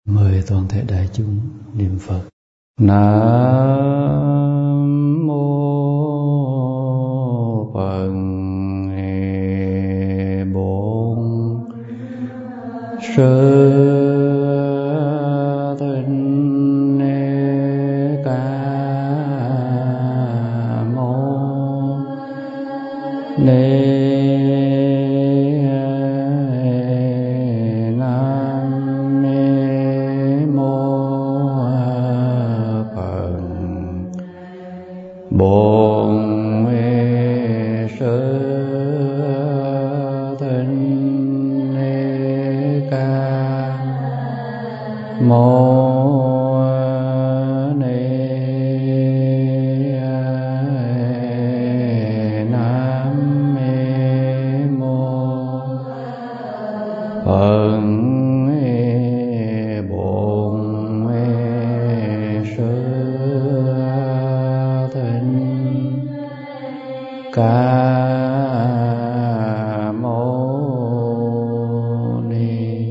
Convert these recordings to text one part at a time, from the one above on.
Mời toàn thể đại chúng niệm Phật. Nam mô Phật Bổn Sư Thích Ca Mâu Ni. Bổn Sư Thích Ca Mâu Ni. Nam mô Phật. Ca Mâu Ni.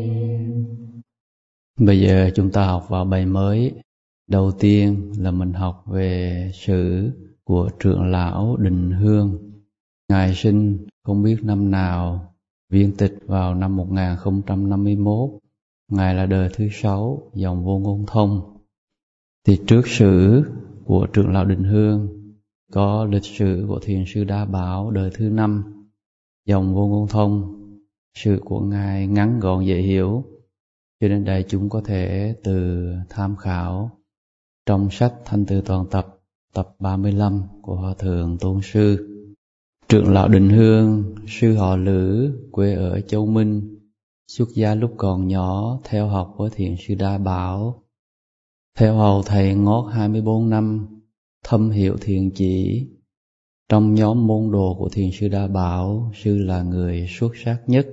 Bây giờ chúng ta học vào bài mới. Đầu tiên là mình học về sử của trưởng lão Định Hương. Ngài sinh không biết năm nào, viên tịch vào năm 1051. Ngài là đời thứ 6 dòng Vô Ngôn Thông. Thì trước sử của trưởng lão Định Hương có lịch sử của Thiền sư Đa Bảo đời thứ 5 dòng Vô Ngôn Thông. Sự của Ngài ngắn gọn dễ hiểu, cho nên đại chúng có thể từ tham khảo trong sách Thanh Từ Toàn Tập, tập 35 của Hòa Thượng Tôn Sư. Trưởng lão Định Hương, sư họ Lữ, quê ở Châu Minh, xuất gia lúc còn nhỏ theo học với Thiền sư Đa Bảo. Theo hầu thầy ngót 24 năm, thâm hiểu thiền chỉ. Trong nhóm môn đồ của Thiền sư Đa Bảo, sư là người xuất sắc nhất.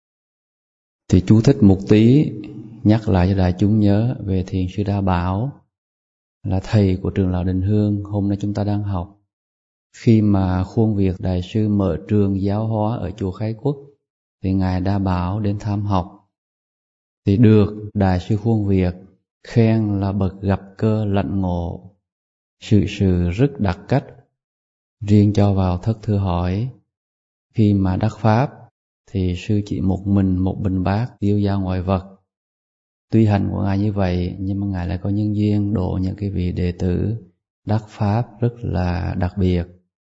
Thì chú thích một tí, nhắc lại cho đại chúng nhớ về Thiền sư Đa Bảo, là thầy của trưởng lão Định Hương hôm nay chúng ta đang học. Khi mà Khuôn Việt Đại sư mở trường giáo hóa ở chùa Khai Quốc, thì Ngài Đa Bảo đến tham học. Thì được Đại sư Khuôn Việt khen là bậc gặp cơ lãnh ngộ, sự rất đặc cách. Riêng cho vào thất thư hỏi, khi mà đắc pháp thì sư chỉ một mình một bình bát tiêu dao ngoại vật. Tuy hành của Ngài như vậy, nhưng mà Ngài lại có nhân duyên độ những cái vị đệ tử đắc pháp rất là đặc biệt.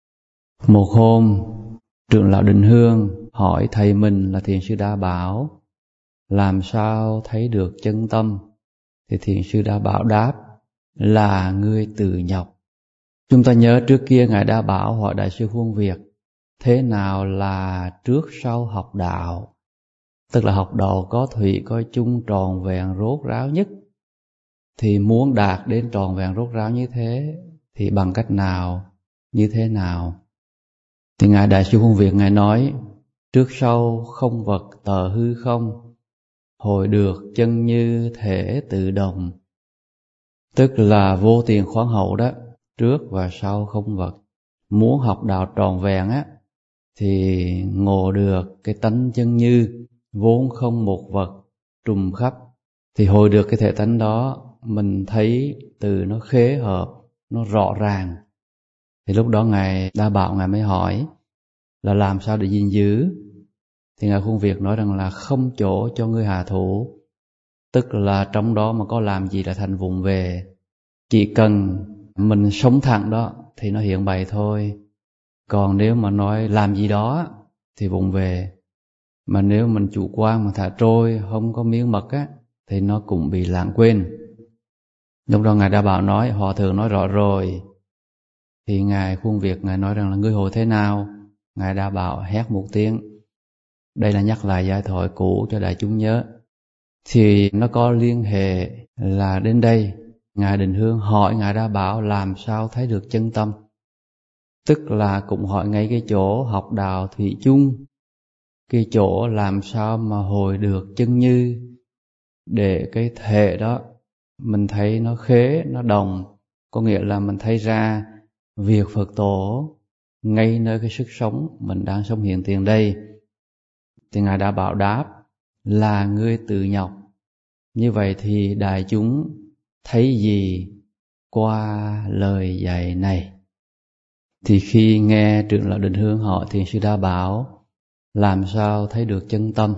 Một hôm, trưởng lão Định Hương hỏi thầy mình là Thiền sư Đa Bảo làm sao thấy được chân tâm. Thì Thiền sư Đa Bảo đáp là ngươi tự nhọc. Chúng ta nhớ trước kia Ngài Đa Bảo hỏi Đại sư Khuôn Việt, thế nào là trước sau học đạo? Tức là học đạo có thủy, có chung, tròn vẹn, rốt ráo nhất. Thì muốn đạt đến tròn vẹn, rốt ráo như thế thì bằng cách nào, như thế nào? Thì Ngài Đại sư Khuôn Việt Ngài nói, trước sau không vật tờ hư không, hồi được chân như thể tự động. Tức là vô tiền khoáng hậu đó, trước và sau không vật. Muốn học đạo tròn vẹn á, thì ngộ được cái tánh chân như, vốn không một vật, trùm khắp. Thì hồi được cái thể tánh đó, mình thấy từ nó khế hợp, nó rõ ràng. Thì lúc đó Ngài Đa Bảo Ngài mới hỏi là làm sao để gìn giữ. Thì Ngài Khuôn Việt nói rằng là không chỗ cho ngươi hạ thủ. Tức là trong đó mà có làm gì là thành vụng về. Chỉ cần mình sống thẳng đó thì nó hiện bày thôi. Còn nếu mà nói làm gì đó thì vụng về. Mà nếu mình chủ quan mà thả trôi, không có miếng mật á, thì nó cũng bị lãng quên. Lúc đó Ngài Đa Bảo nói, Hòa Thượng nói rõ rồi. Thì Ngài Khuôn Việt Ngài nói rằng là ngươi hồi thế nào? Ngài Đa Bảo hét một tiếng. Đây là nhắc lại giai thoại cũ cho đại chúng nhớ. Thì nó có liên hệ là đến đây Ngài Định Hương hỏi Ngài Đa Bảo làm sao thấy được chân tâm. Tức là cũng hỏi ngay cái chỗ học đạo thủy chung, cái chỗ làm sao mà hồi được chân như, để cái thể đó mình thấy nó khế, nó đồng. Có nghĩa là mình thấy ra việc Phật tổ ngay nơi cái sức sống mình đang sống hiện tiền đây. Thì Ngài đã bảo đáp là ngươi tự nhọc. Như vậy thì đại chúng thấy gì qua lời dạy này? Thì khi nghe trưởng lão Định Hương hỏi Thiền sư Đa Bảo làm sao thấy được chân tâm.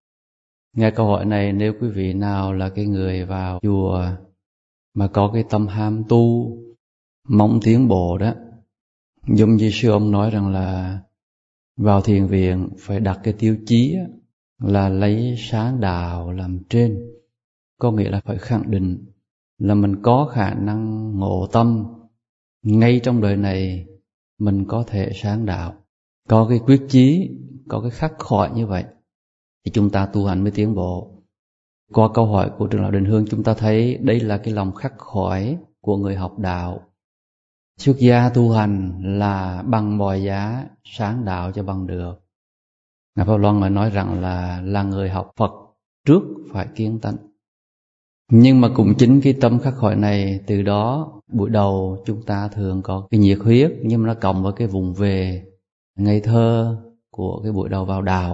Nghe câu hỏi này, nếu quý vị nào là cái người vào chùa mà có cái tâm ham tu, mong tiến bộ đó, giống như sư ông nói rằng là vào thiền viện phải đặt cái tiêu chí là lấy sáng đạo làm trên. Có nghĩa là phải khẳng định là mình có khả năng ngộ tâm, ngay trong đời này mình có thể sáng đạo. Có cái quyết chí, có cái khắc khoải như vậy thì chúng ta tu hành mới tiến bộ. Qua câu hỏi của trưởng lão Định Hương, chúng ta thấy đây là cái lòng khắc khoải của người học đạo. Xuất gia tu hành là bằng mọi giá sáng đạo cho bằng được. Ngài Pháp Loan nói rằng là người học Phật trước phải kiến tánh. Nhưng mà cũng chính cái tâm khắc khoải này, từ đó buổi đầu chúng ta thường có cái nhiệt huyết, nhưng mà nó cộng với cái vùng về ngây thơ của cái buổi đầu vào đạo.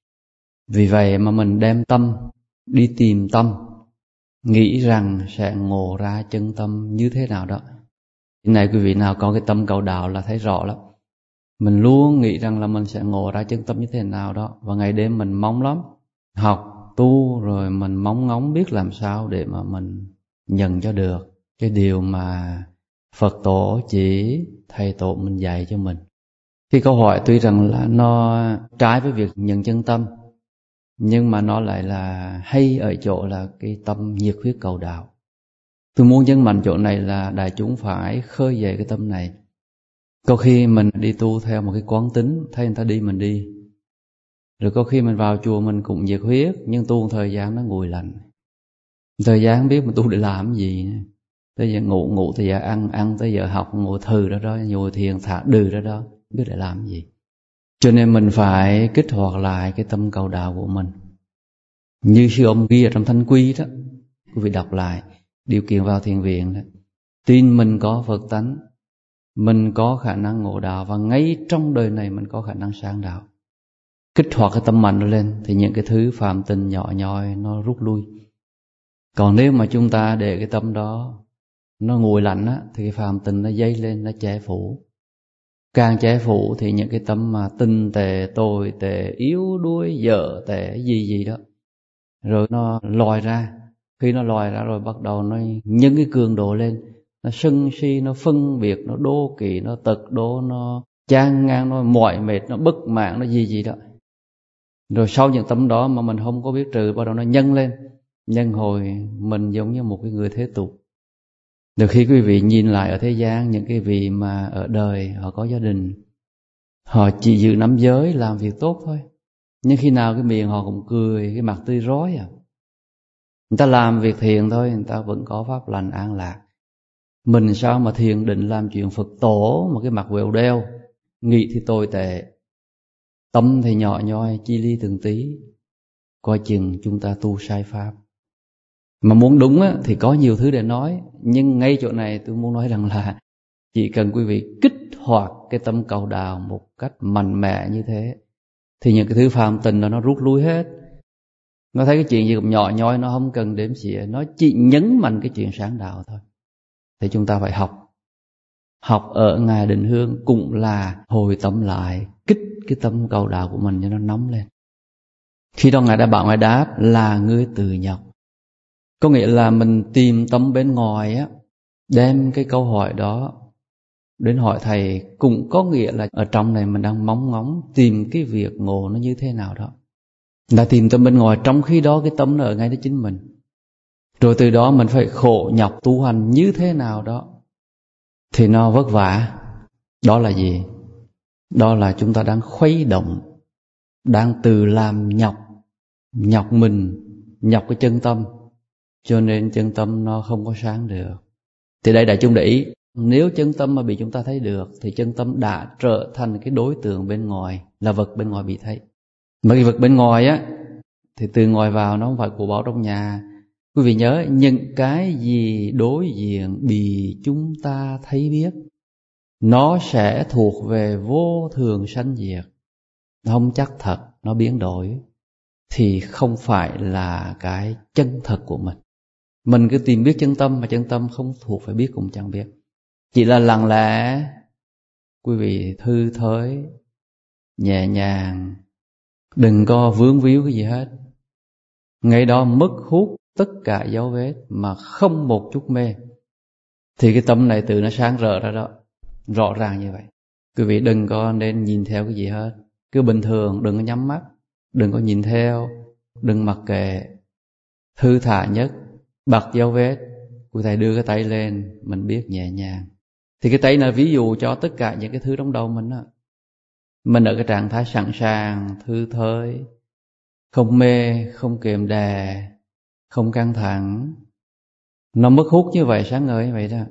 Vì vậy mà mình đem tâm đi tìm tâm, nghĩ rằng sẽ ngộ ra chân tâm như thế nào đó. Cái này quý vị nào có cái tâm cầu đạo là thấy rõ lắm. Mình luôn nghĩ rằng là mình sẽ ngộ ra chân tâm như thế nào đó, và ngày đêm mình mong lắm, học tu rồi mình mong ngóng biết làm sao để mà mình nhận cho được cái điều mà Phật tổ chỉ, thầy tổ mình dạy cho mình. Cái câu hỏi tuy rằng là nó trái với việc nhận chân tâm, nhưng mà nó lại là hay ở chỗ là cái tâm nhiệt huyết cầu đạo. Tôi muốn nhấn mạnh chỗ này là đại chúng phải khơi dậy cái tâm này. Có khi mình đi tu theo một cái quán tính, thấy người ta đi mình đi. Rồi có khi mình vào chùa mình cũng nhiệt huyết, nhưng tu một thời gian nó nguội lạnh. Thời gian không biết mình tu để làm cái gì nữa. Tới giờ ngủ tới giờ ăn tới giờ học, ngồi thừ ra đó, ngồi thiền thả đừ ra đó, không biết để làm cái gì. Cho nên mình phải kích hoạt lại cái tâm cầu đạo của mình. Như sư ông ghi ở trong Thanh Quy đó, quý vị đọc lại điều kiện vào thiền viện đó. Tin mình có Phật tánh, mình có khả năng ngộ đạo, và ngay trong đời này mình có khả năng sáng đạo. Kích hoạt cái tâm mạnh lên thì những cái thứ phàm tình nhỏ nhoi nó rút lui. Còn nếu mà chúng ta để cái tâm đó nó nguội lạnh á, thì cái phàm tình nó dấy lên, nó che phủ. Càng che phủ thì những cái tâm mà tinh tệ, tồi tệ, yếu đuối, dở tệ, gì đó, rồi nó lòi ra. Khi nó lòi ra rồi bắt đầu nó nhân cái cường độ lên, nó sân si, nó phân biệt, nó đố kỵ, nó tật đố, nó chán ngang, nó mỏi mệt, nó bất mãn, nó gì đó. Rồi sau những tâm đó mà mình không có biết trừ, bắt đầu nó nhân lên, nhân hồi mình giống như một cái người thế tục. Được khi quý vị nhìn lại ở thế gian, những cái vị mà ở đời họ có gia đình, họ chỉ giữ nắm giới, làm việc tốt thôi, nhưng khi nào cái miệng họ cũng cười, cái mặt tươi rói à. Người ta làm việc thiện thôi, người ta vẫn có pháp lành an lạc. Mình sao mà thiền định làm chuyện Phật tổ mà cái mặt quẹo đeo, nghĩ thì tồi tệ, tâm thì nhỏ nhoi, chi ly từng tí, coi chừng chúng ta tu sai pháp. Mà muốn đúng á, thì có nhiều thứ để nói, nhưng ngay chỗ này tôi muốn nói rằng là chỉ cần quý vị kích hoạt cái tâm cầu đạo một cách mạnh mẽ như thế, thì những cái thứ phàm tình đó nó rút lui hết. Nó thấy cái chuyện gì cũng nhỏ nhoi, nó không cần đếm xỉa, nó chỉ nhấn mạnh cái chuyện sáng đạo thôi. Thì chúng ta phải học ở Ngài Định Hương cũng là hồi tâm lại, kích cái tâm cầu đạo của mình cho nó nóng lên. Khi đó Ngài đã bảo, Ngài đáp là ngươi tự nhập. Có nghĩa là mình tìm tâm bên ngoài á, đem cái câu hỏi đó đến hỏi thầy, cũng có nghĩa là ở trong này mình đang mong ngóng tìm cái việc ngộ nó như thế nào đó. Đã tìm tâm bên ngoài, trong khi đó cái tâm nó ở ngay đó chính mình. Rồi từ đó mình phải khổ nhọc tu hành như thế nào đó thì nó vất vả. Đó là gì? Đó là chúng ta đang khuấy động, đang từ làm nhọc mình, nhọc cái chân tâm, cho nên chân tâm nó không có sáng được. Thì đây đại chúng để ý, nếu chân tâm mà bị chúng ta thấy được thì chân tâm đã trở thành cái đối tượng bên ngoài, là vật bên ngoài bị thấy. Mà cái vật bên ngoài á thì từ ngoài vào nó không phải của bảo trong nhà. Quý vị nhớ, những cái gì đối diện bị chúng ta thấy biết, nó sẽ thuộc về vô thường sanh diệt, nó không chắc thật, nó biến đổi. thì không phải là cái chân thật của mình. Mình cứ tìm biết chân tâm, mà chân tâm không thuộc phải biết cũng chẳng biết. Chỉ là lặng lẽ quý vị thư thới, nhẹ nhàng, đừng có vướng víu cái gì hết. Ngay đó mất hút tất cả dấu vết mà không một chút mê, thì cái tâm này tự nó sáng rỡ ra đó, rõ ràng như vậy. Quý vị đừng có nên nhìn theo cái gì hết, cứ bình thường, đừng có nhắm mắt, đừng có nhìn theo, đừng mặc kệ, thư thả nhất, bật dấu vết. Quý thầy đưa cái tay lên, mình biết nhẹ nhàng. Thì cái tay là ví dụ cho tất cả những cái thứ trong đầu mình đó. Mình ở cái trạng thái sẵn sàng, thư thới, không mê, không kiềm đè, không căng thẳng. Nó mất hút như vậy, sáng ngời như vậy đó.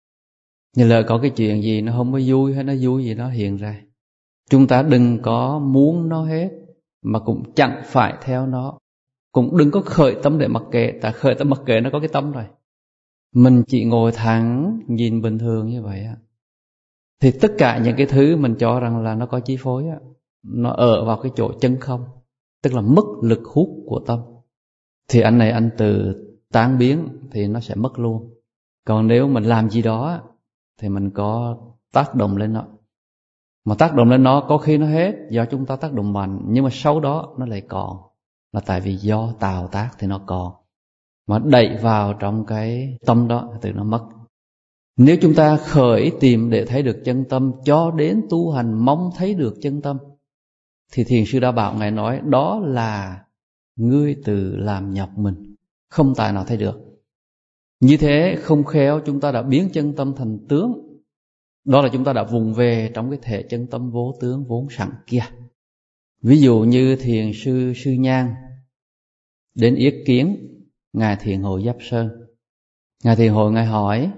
Như là có cái chuyện gì nó không có vui, hay nó vui gì nó hiện ra, chúng ta đừng có muốn nó hết, mà cũng chẳng phải theo nó. Cũng đừng có khởi tâm để mặc kệ, tại khởi tâm mặc kệ nó có cái tâm rồi. Mình chỉ ngồi thẳng, nhìn bình thường như vậy á, thì tất cả những cái thứ mình cho rằng là nó có chi phối á, nó ở vào cái chỗ chân không, tức là mất lực hút của tâm. Thì anh này anh từ tán biến thì nó sẽ mất luôn. Còn nếu mình làm gì đó thì mình có tác động lên nó. Mà tác động lên nó có khi nó hết do chúng ta tác động mạnh, nhưng mà sau đó nó lại còn, là tại vì do tạo tác thì nó còn. Mà đẩy vào trong cái tâm đó thì nó mất. Nếu chúng ta khởi tìm để thấy được chân tâm, cho đến tu hành mong thấy được chân tâm, thì Thiền sư Đa Bảo Ngài nói đó là ngươi tự làm nhập mình, không tài nào thấy được. Như thế không khéo chúng ta đã biến chân tâm thành tướng. Đó là chúng ta đã vùng về trong cái thể chân tâm vô tướng vốn sẵn kia. Ví dụ như Thiền sư Sư Nhan đến yết kiến Ngài Thiền Hội Giáp Sơn. Ngài Thiền Hội Ngài hỏi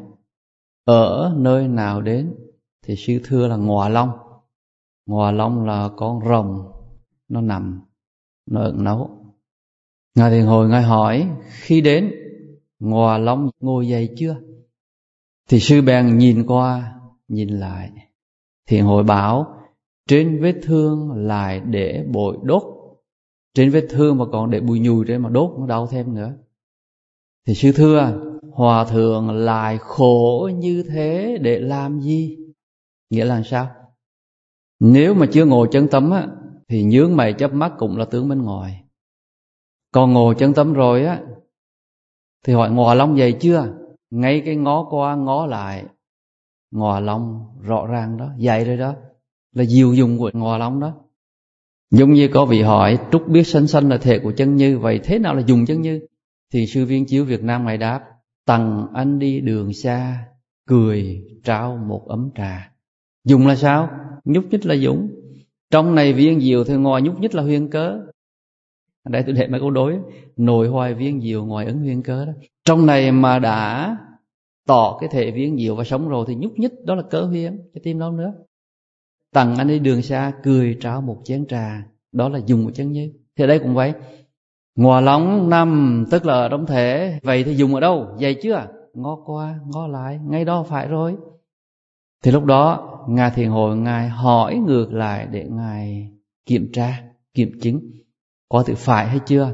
ở nơi nào đến, thì sư thưa là Ngọa Long. Ngọa Long là con rồng nó nằm, nó ẩn nấu. Ngài Thiền Hội Ngài hỏi khi đến Ngọa Long ngồi dậy chưa? Thì sư bèn nhìn qua nhìn lại. Thiền Hội bảo trên vết thương lại để bội đốt, trên vết thương mà còn để bùi nhùi trên mà đốt nó đau thêm nữa. Thì sư thưa hòa thượng lại khổ như thế để làm gì? Nghĩa là sao? Nếu mà chưa ngồi chân tâm á, thì nhướng mày chớp mắt cũng là tướng bên ngoài. Còn ngồi chân tâm rồi á, thì hỏi Ngọa Long dậy chưa? Ngay cái ngó qua ngó lại, Ngọa Long rõ ràng đó, dậy rồi đó, là diệu dụng của Ngọa Long đó. Giống như có vị hỏi trúc biết sanh sanh là thể của chân như, vậy thế nào là dùng chân như? Thì sư Viên Chiếu Việt Nam Ngài đáp tặng anh đi đường xa, cười trao một ấm trà. Dùng là sao? Nhúc nhích là dũng. Trong này viên diệu thì ngoài nhúc nhích là huyên cớ. Đây tôi để mấy câu đối, nội hoài viên diệu, ngoài ứng huyên cớ đó. Trong này mà đã tỏ cái thể viên diệu và sống rồi thì nhúc nhích đó là cớ huyên, chứ tim đâu nữa. Tặng anh đi đường xa, cười trao một chén trà, đó là dùng một chân như. Thì ở đây cũng vậy. Ngọa Long nằm tức là ở trong thể, vậy thì dùng ở đâu? Dậy chưa? Ngó qua ngó lại, ngay đó phải rồi. Thì lúc đó Ngài Thiền Hội Ngài hỏi ngược lại để Ngài kiểm tra, kiểm chứng có tự phải hay chưa.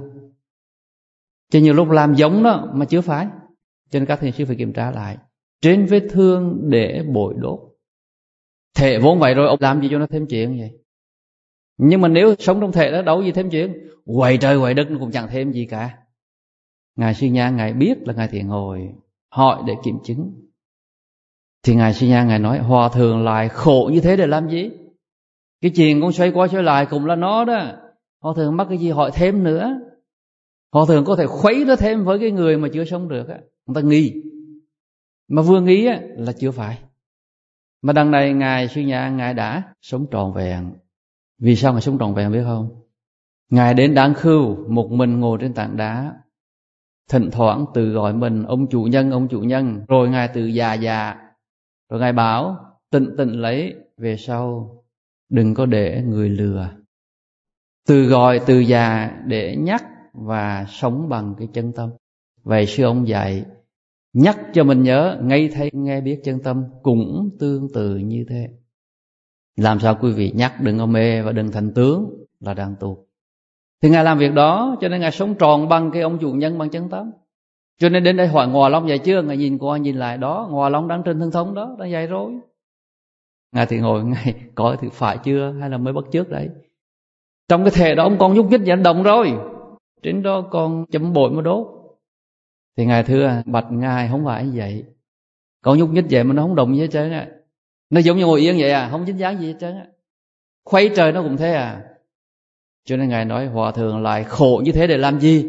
Chứ nhiều lúc làm giống đó mà chưa phải, cho nên các thiền sư phải kiểm tra lại. Trên vết thương để bội đốt, thể vốn vậy rồi, ông làm gì cho nó thêm chuyện vậy? Nhưng mà nếu sống trong thể đó đâu gì thêm chuyện, quậy trời quậy đất nó cũng chẳng thêm gì cả. Ngài Sư Nhan Ngài biết là Ngài Thiền Hội hỏi để kiểm chứng. Thì Ngài Sư Nhan Ngài nói hòa thượng lại khổ như thế để làm gì? Cái chuyện con xoay qua xoay lại cũng là nó đó. Hòa thượng mắc cái gì hỏi thêm nữa? Hòa thượng có thể khuấy nó thêm với cái người mà chưa sống được á, người ta nghi. Mà vừa nghi á là chưa phải. Mà đằng này Ngài Sư Nhan Ngài đã sống trọn vẹn. Vì sao Ngài sống trọn vẹn biết không? Ngài đến Đan Khưu một mình ngồi trên tảng đá, thỉnh thoảng tự gọi mình ông chủ nhân, rồi Ngài tự già, rồi Ngài bảo tịnh lấy về sau, đừng có để người lừa. Từ gọi từ già để nhắc và sống bằng cái chân tâm. Vậy sư ông dạy nhắc cho mình nhớ, ngay thấy nghe biết chân tâm cũng tương tự như thế. Làm sao quý vị nhắc đừng có mê và đừng thành tướng là đang tu. Thì Ngài làm việc đó, cho nên Ngài sống tròn bằng cái ông chủ nhân, bằng chân tâm. Cho nên đến đây hỏi Ngòa Long dạy chưa? Ngài nhìn qua nhìn lại đó, Ngòa Long đang trên thân thống đó, đang dạy rồi. Ngài thì ngồi, Ngài coi thì phải chưa hay là mới bắt chước đấy. Trong cái thể đó ông còn nhúc nhích vận động rồi, trên đó còn chấm bội mà đốt. Thì Ngài thưa bạch Ngài không phải như vậy. Còn nhúc nhích vậy mà nó không động gì hết trơn á. Nó giống như ngồi yên vậy à, không dính dáng gì hết trơn á. Khuấy trời nó cũng thế à. Cho nên Ngài nói Hòa Thượng lại khổ như thế để làm gì?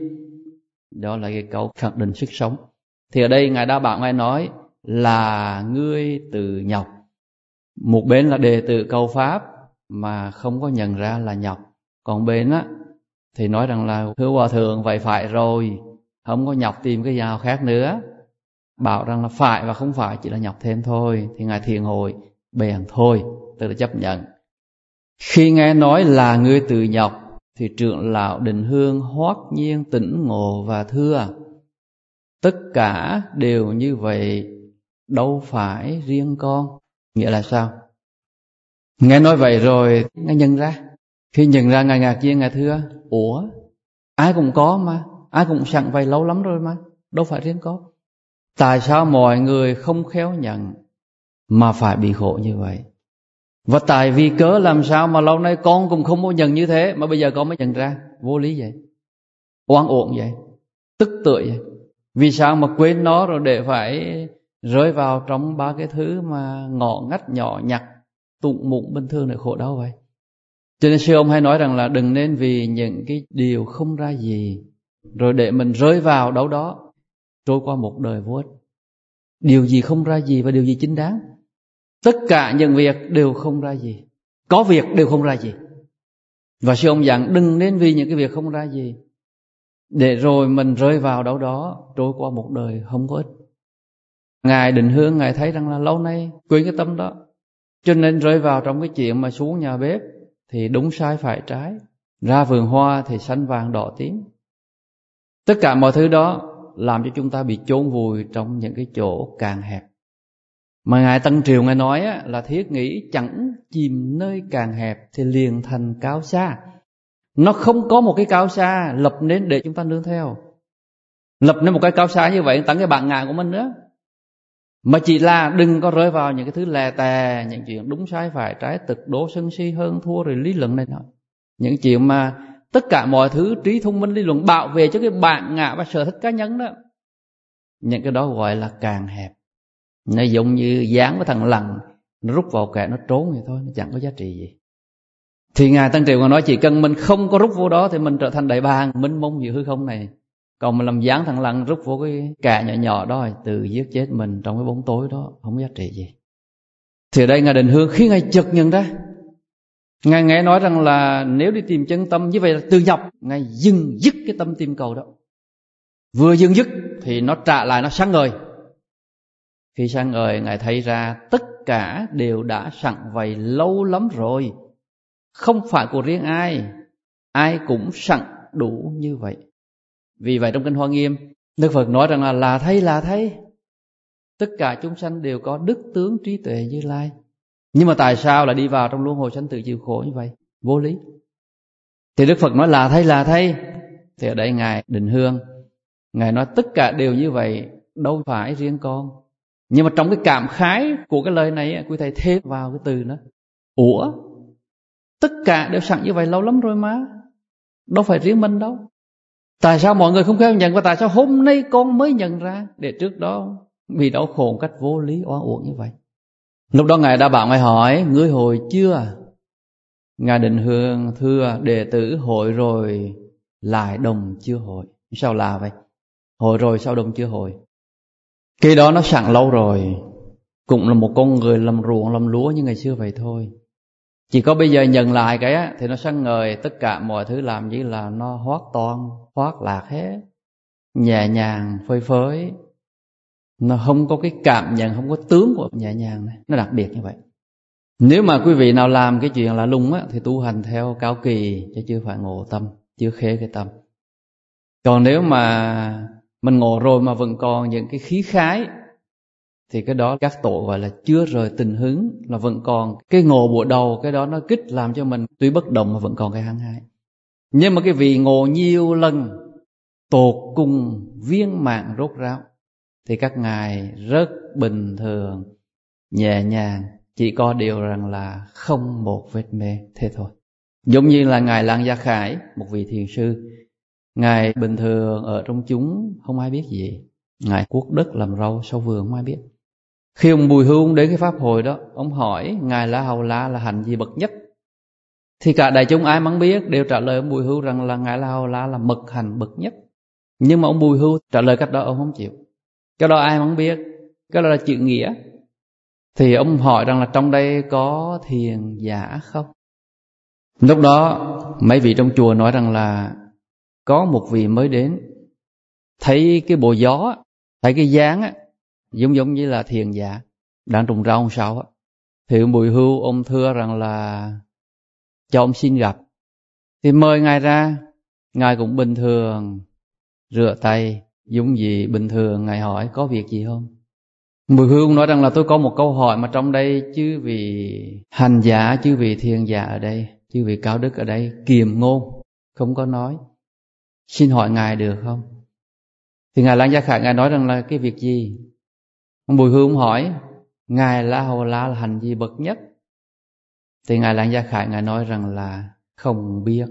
Đó là cái câu khẳng định sức sống. Thì ở đây Ngài Đa Bảo Ngài nói là ngươi tự nhọc. Một bên là đệ tử cầu pháp mà không có nhận ra là nhọc. Còn bên á thì nói rằng là thưa Hòa Thượng vậy phải rồi, không có nhọc tìm cái nào khác nữa. Bảo rằng là phải và không phải chỉ là nhọc thêm thôi. Thì Ngài Thiền Hội bèn thôi, tức là chấp nhận. Khi nghe nói là ngươi tự nhọc thì trưởng lão Định Hương hoát nhiên tỉnh ngộ và thưa tất cả đều như vậy, đâu phải riêng con. Nghĩa là sao? Nghe nói vậy rồi Ngài nhận ra. Khi nhận ra Ngài ngạc nhiên, Ngài thưa ủa, ai cũng có mà, ai cũng sẵn vậy lâu lắm rồi mà, đâu phải riêng con. Tại sao mọi người không khéo nhận mà phải bị khổ như vậy? Và tại vì cớ làm sao mà lâu nay con cũng không có nhận như thế, mà bây giờ con mới nhận ra? Vô lý vậy, oan uổng vậy, tức tưởi vậy. Vì sao mà quên nó rồi để phải rơi vào trong ba cái thứ mà ngọ ngách nhỏ nhặt tụng mụng bình thường để khổ đau vậy? Cho nên sư ông hay nói rằng là đừng nên vì những cái điều không ra gì rồi để mình rơi vào đâu đó, trôi qua một đời vô ích. Điều gì không ra gì và điều gì chính đáng? Tất cả những việc đều không ra gì, có việc đều không ra gì. Và sư ông dặn đừng nên vì những cái việc không ra gì để rồi mình rơi vào đâu đó, trôi qua một đời không có ích. Ngài Định Hương Ngài thấy rằng là lâu nay quên cái tâm đó, cho nên rơi vào trong cái chuyện mà xuống nhà bếp thì đúng sai phải trái, ra vườn hoa thì xanh vàng đỏ tím. Tất cả mọi thứ đó làm cho chúng ta bị chôn vùi trong những cái chỗ càng hẹp. Mà Ngài Tân Triều Ngài nói á, là thiết nghĩ chẳng chìm nơi càng hẹp thì liền thành cao xa. Nó không có một cái cao xa lập nên để chúng ta nương theo. Lập nên một cái cao xa như vậy tặng cái bạn ngạ của mình nữa. Mà chỉ là đừng có rơi vào những cái thứ lè tè, những chuyện đúng sai phải trái, tật đố sân si hơn thua rồi lý luận này nọ. Những chuyện mà tất cả mọi thứ trí thông minh lý luận bảo vệ cho cái bạn ngạ và sở thích cá nhân đó, những cái đó gọi là càng hẹp. Nó giống như dán với thằng lằn, nó rút vào kẹ nó trốn vậy thôi, nó chẳng có giá trị gì. Thì Ngài Tăng Triều còn nói chỉ cần mình không có rút vô đó thì mình trở thành đại bàng mênh mông giữa hư không này. Còn mình làm dáng thằng lằn rút vô cái kẹ nhỏ nhỏ đó, tự giết chết mình trong cái bóng tối đó, không có giá trị gì. Thì ở đây Ngài Định Hương khi Ngài chợt nhận ra, Ngài nghe nói rằng là nếu đi tìm chân tâm như vậy là tự nhọc, Ngài dừng dứt cái tâm tìm cầu đó. Vừa dừng dứt thì nó trả lại, nó sáng ngời. Khi sáng ngời Ngài thấy ra tất cả đều đã sẵn vậy lâu lắm rồi, không phải của riêng ai, ai cũng sẵn đủ như vậy. Vì vậy trong Kinh Hoa Nghiêm, Đức Phật nói rằng là thấy tất cả chúng sanh đều có đức tướng trí tuệ Như Lai. Nhưng mà tại sao lại đi vào trong luân hồi sanh tử chịu khổ như vậy? Vô lý. Thì Đức Phật nói là thấy. Thì ở đây Ngài Định Hương, Ngài nói tất cả đều như vậy, đâu phải riêng con. Nhưng mà trong cái cảm khái của cái lời này, quý thầy thêm vào cái từ đó, ủa, tất cả đều sẵn như vậy lâu lắm rồi mà, đâu phải riêng mình đâu. Tại sao mọi người không khéo nhận, và tại sao hôm nay con mới nhận ra, để trước đó vì đau khổ một cách vô lý oan uổng như vậy? Lúc đó Ngài Đa Bảo Ngài hỏi, ngươi hồi chưa? Ngài Định Hương thưa, đệ tử hội rồi, lại đồng chưa hội. Sao là vậy? Hội rồi sao đồng chưa hội? Cái đó nó sẵn lâu rồi, cũng là một con người làm ruộng làm lúa như ngày xưa vậy thôi. Chỉ có bây giờ nhận lại cái á, thì nó sáng ngời, tất cả mọi thứ làm như là nó hoát toan, hoát lạc hết, nhẹ nhàng phơi phới. Nó không có cái cảm nhận, không có tướng của nhẹ nhàng này, nó đặc biệt như vậy. Nếu mà quý vị nào làm cái chuyện lạ lùng á, thì tu hành theo cao kỳ, chứ chưa phải ngộ tâm, chưa khế cái tâm. Còn nếu mà mình ngộ rồi mà vẫn còn những cái khí khái, thì cái đó các tổ gọi là chưa rời tình hứng, là vẫn còn cái ngộ bộ đầu, cái đó nó kích làm cho mình tuy bất động mà vẫn còn cái hăng hái. Nhưng mà cái vị ngộ nhiều lần tột cùng viên mãn rốt ráo thì các ngài rất bình thường, nhẹ nhàng, chỉ có điều rằng là không một vết mê, thế thôi. Giống như là ngài Lăng Gia Khải, một vị thiền sư, ngài bình thường ở trong chúng không ai biết gì, ngài cuốc đất làm rau sau vườn không ai biết. Khi ông Bùi Hưu đến cái pháp hội đó, ông hỏi ngài La Hầu La là hạnh gì bậc nhất, thì cả đại chúng ai muốn biết đều trả lời ông Bùi Hưu rằng là ngài La Hầu La là mật hạnh bậc nhất. Nhưng mà ông Bùi Hưu trả lời cách đó ông không chịu. Cái đó ai muốn biết, cái đó là chữ nghĩa. Thì ông hỏi rằng là trong đây có thiền giả không? Lúc đó mấy vị trong chùa nói rằng là có một vị mới đến, thấy cái bộ gió, thấy cái dáng á, giống như là thiền giả đang trùng rau sao á. Thì ông Bùi Hưu ông thưa rằng là cho ông xin gặp. Thì mời ngài ra, ngài cũng bình thường, rửa tay giống gì bình thường. Ngài hỏi có việc gì không? Bùi Hưu nói rằng là tôi có một câu hỏi mà trong đây chư vị hành giả, chư vị thiền giả ở đây, chư vị cao đức ở đây kiềm ngôn không có nói, xin hỏi ngài được không? Thì ngài Lăng Gia Khải ngài nói rằng là cái việc gì? Ông Bùi Hưu hỏi ngài La Hầu La là hành gì bậc nhất? Thì ngài Lăng Gia Khải ngài nói rằng là không biết.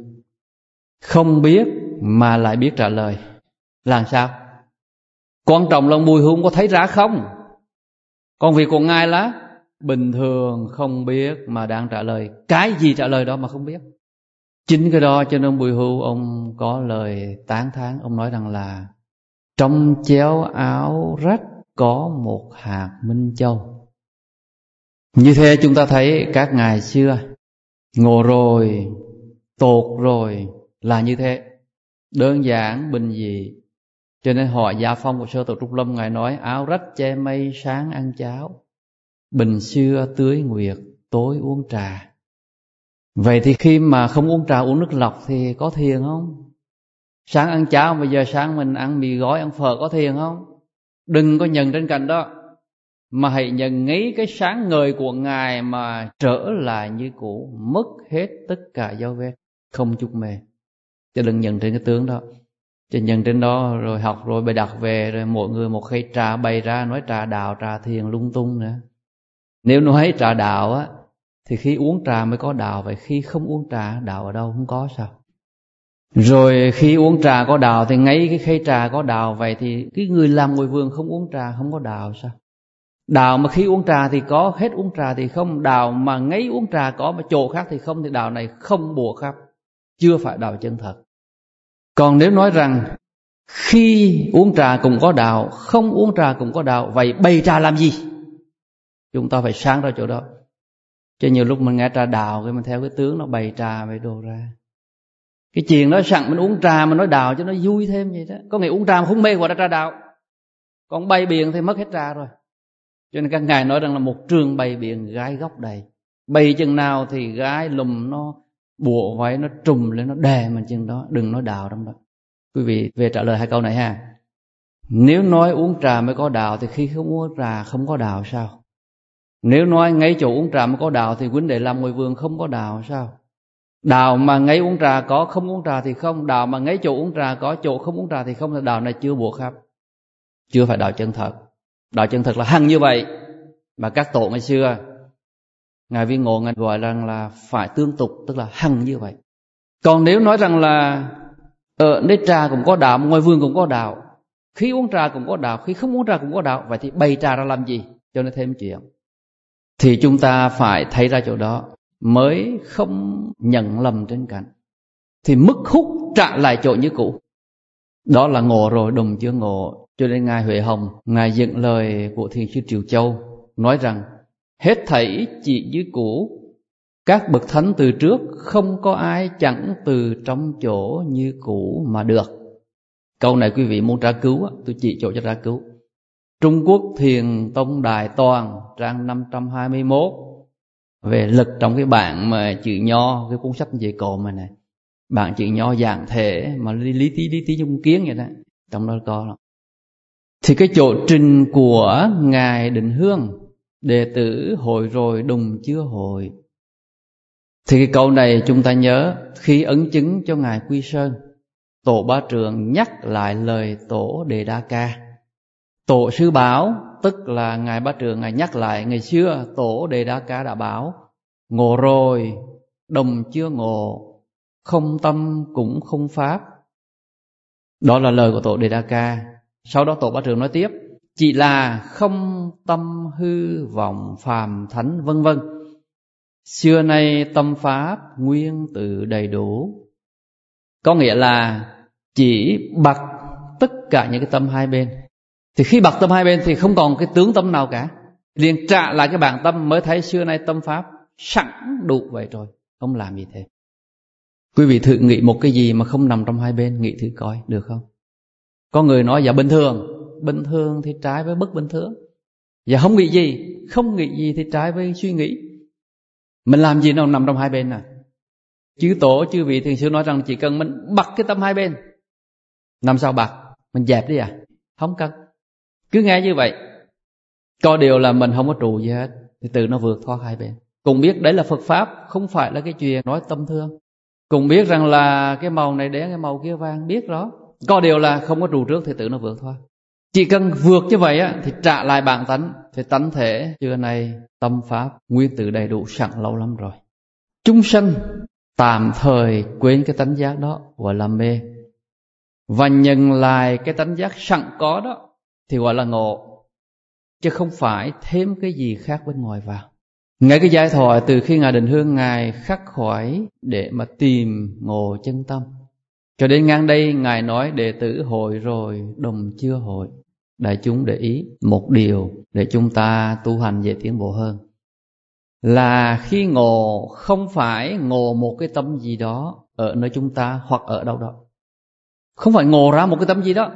Không biết mà lại biết trả lời, làm sao? Quan trọng là ông Bùi Hưu có thấy ra không? Còn việc của ngài là bình thường không biết mà đang trả lời, cái gì trả lời đó mà không biết. Chính cái đó cho nên ông Bùi Hưu ông có lời tán thán. Ông nói rằng là trong chéo áo rách có một hạt minh châu. Như thế chúng ta thấy các ngài xưa ngộ rồi, tột rồi là như thế, đơn giản bình dị. Cho nên họ Gia Phong của Sơ Tổ Trúc Lâm ngài nói áo rách che mây sáng ăn cháo, bình xưa tưới nguyệt tối uống trà. Vậy thì khi mà không uống trà uống nước lọc thì có thiền không? Sáng ăn cháo, bây giờ sáng mình ăn mì gói ăn phở, có thiền không? Đừng có nhận trên cạnh đó, mà hãy nhận ngay cái sáng ngời của ngài mà trở lại như cũ, mất hết tất cả dấu vết, không chút mê. Chứ đừng nhận trên cái tướng đó. Chứ nhận trên đó rồi học rồi bày đặt về, rồi mỗi người một khay trà bày ra nói trà đạo trà thiền lung tung nữa. Nếu nói trà đạo á thì khi uống trà mới có đạo, vậy khi không uống trà đạo ở đâu? Không có sao? Rồi khi uống trà có đạo thì ngay cái khay trà có đạo, vậy thì cái người làm ngồi vườn không uống trà không có đạo sao? Đạo mà khi uống trà thì có, hết uống trà thì không. Đạo mà ngay uống trà có mà chỗ khác thì không, thì đạo này không bùa khắp, chưa phải đạo chân thật. Còn nếu nói rằng khi uống trà cũng có đạo, không uống trà cũng có đạo, vậy bày trà làm gì? Chúng ta phải sáng ra chỗ đó. Chứ nhiều lúc mình nghe trà đạo cái mình theo cái tướng nó bày trà bày đồ ra. Cái chuyện đó sẵn mình uống trà mà nói đạo cho nó vui thêm vậy đó. Có nghĩa uống trà mà không mê gọi là trà đạo. Còn bày biện thì mất hết trà rồi. Cho nên các ngài nói rằng là một trường bày biện gái góc đầy. Bày chừng nào thì gái lùm nó bủa váy nó trùm lên nó đè mình chừng đó. Đừng nói đạo trong đó. Quý vị về trả lời hai câu này ha. Nếu nói uống trà mới có đạo thì khi không uống trà không có đạo sao? Nếu nói ngay chỗ uống trà mới có đạo thì huynh đệ làm ngồi vườn không có đạo sao? Đạo mà ngay uống trà có, không uống trà thì không. Đạo mà ngay chỗ uống trà có, chỗ không uống trà thì không. Thì đạo này chưa buộc khắp, chưa phải đạo chân thật. Đạo chân thật là hằng như vậy. Mà các tổ ngày xưa ngài Viên Ngộ ngài gọi rằng là phải tương tục, tức là hằng như vậy. Còn nếu nói rằng là ở nơi trà cũng có đạo, ngoài vườn cũng có đạo, khi uống trà cũng có đạo, khi không uống trà cũng có đạo, vậy thì bày trà ra làm gì cho nó thêm chuyện? Thì chúng ta phải thấy ra chỗ đó mới không nhận lầm trên cạnh. Thì mức hút trả lại chỗ như cũ. Đó là ngộ rồi, đồng chưa ngộ. Cho nên ngài Huệ Hồng ngài dựng lời của Thiền sư Triều Châu nói rằng hết thảy chỉ như cũ, các bậc thánh từ trước không có ai chẳng từ trong chỗ như cũ mà được. Câu này quý vị muốn tra cứu, tôi chỉ chỗ cho tra cứu. Trung Quốc Thiền Tông Đài Toàn trang 521 về lực trong cái bảng mà chữ nho, cái cuốn sách về cộm này này, bảng chữ nho dạng thể mà lý tí dung kiến vậy đó, trong đó có. Thì cái chỗ trình của ngài Định Hương, đệ tử hội rồi đùng chưa hội, Thì cái câu này chúng ta nhớ khi ấn chứng cho Ngài Quy Sơn, Tổ Ba Trượng nhắc lại lời Tổ Đề Đa Ca. Tổ sư bảo, tức là Ngài Ba Trượng Ngài nhắc lại ngày xưa Tổ Đề Đa Ca đã bảo: ngộ rồi, đồng chưa ngộ, không tâm cũng không pháp. Đó là lời của Tổ Đề Đa Ca. Sau đó Tổ Ba Trượng nói tiếp: chỉ là không tâm hư vọng phàm thánh vân vân. Xưa nay tâm pháp nguyên tự đầy đủ. Có nghĩa là chỉ bặt tất cả những cái tâm hai bên. Thì khi bặt tâm hai bên thì không còn cái tướng tâm nào cả, liền trả lại cái bản tâm, mới thấy xưa nay tâm pháp sẵn đủ vậy rồi, không làm gì thế. Quý vị thử nghĩ một cái gì mà không nằm trong hai bên, nghĩ thử coi được không? Có người nói dạ bình thường thì trái với bất bình thường. Dạ không nghĩ gì thì trái với suy nghĩ. Mình làm gì nó nằm trong hai bên à? Chư Tổ chư vị thường xưa nói rằng chỉ cần mình bặt cái tâm hai bên. Làm sao bặt? Mình dẹp đi à? Không cần. Cứ nghe như vậy. Có điều là mình không có trụ gì hết, thì tự nó vượt thoát hai bên. Cùng biết đấy là Phật Pháp, không phải là cái chuyện nói tâm thương. Cùng biết rằng là cái màu này đen, cái màu kia vàng, biết rõ. Có điều là không có trụ trước thì tự nó vượt thoát. Chỉ cần vượt như vậy á, thì trả lại bản tánh. Thì tánh thể xưa nay tâm pháp nguyên tử đầy đủ sẵn lâu lắm rồi. Chúng sanh tạm thời quên cái tánh giác đó gọi là mê, và nhận lại cái tánh giác sẵn có đó thì gọi là ngộ, chứ không phải thêm cái gì khác bên ngoài vào. Ngay cái giai thoại từ khi Ngài Định Hương Ngài khắc khoải để mà tìm ngộ chân tâm, cho đến ngang đây Ngài nói đệ tử hội rồi, đồng chưa hội. Đại chúng để ý một điều để chúng ta tu hành dễ tiến bộ hơn, là khi ngộ không phải ngộ một cái tâm gì đó ở nơi chúng ta hoặc ở đâu đó. Không phải ngộ ra một cái tâm gì đó.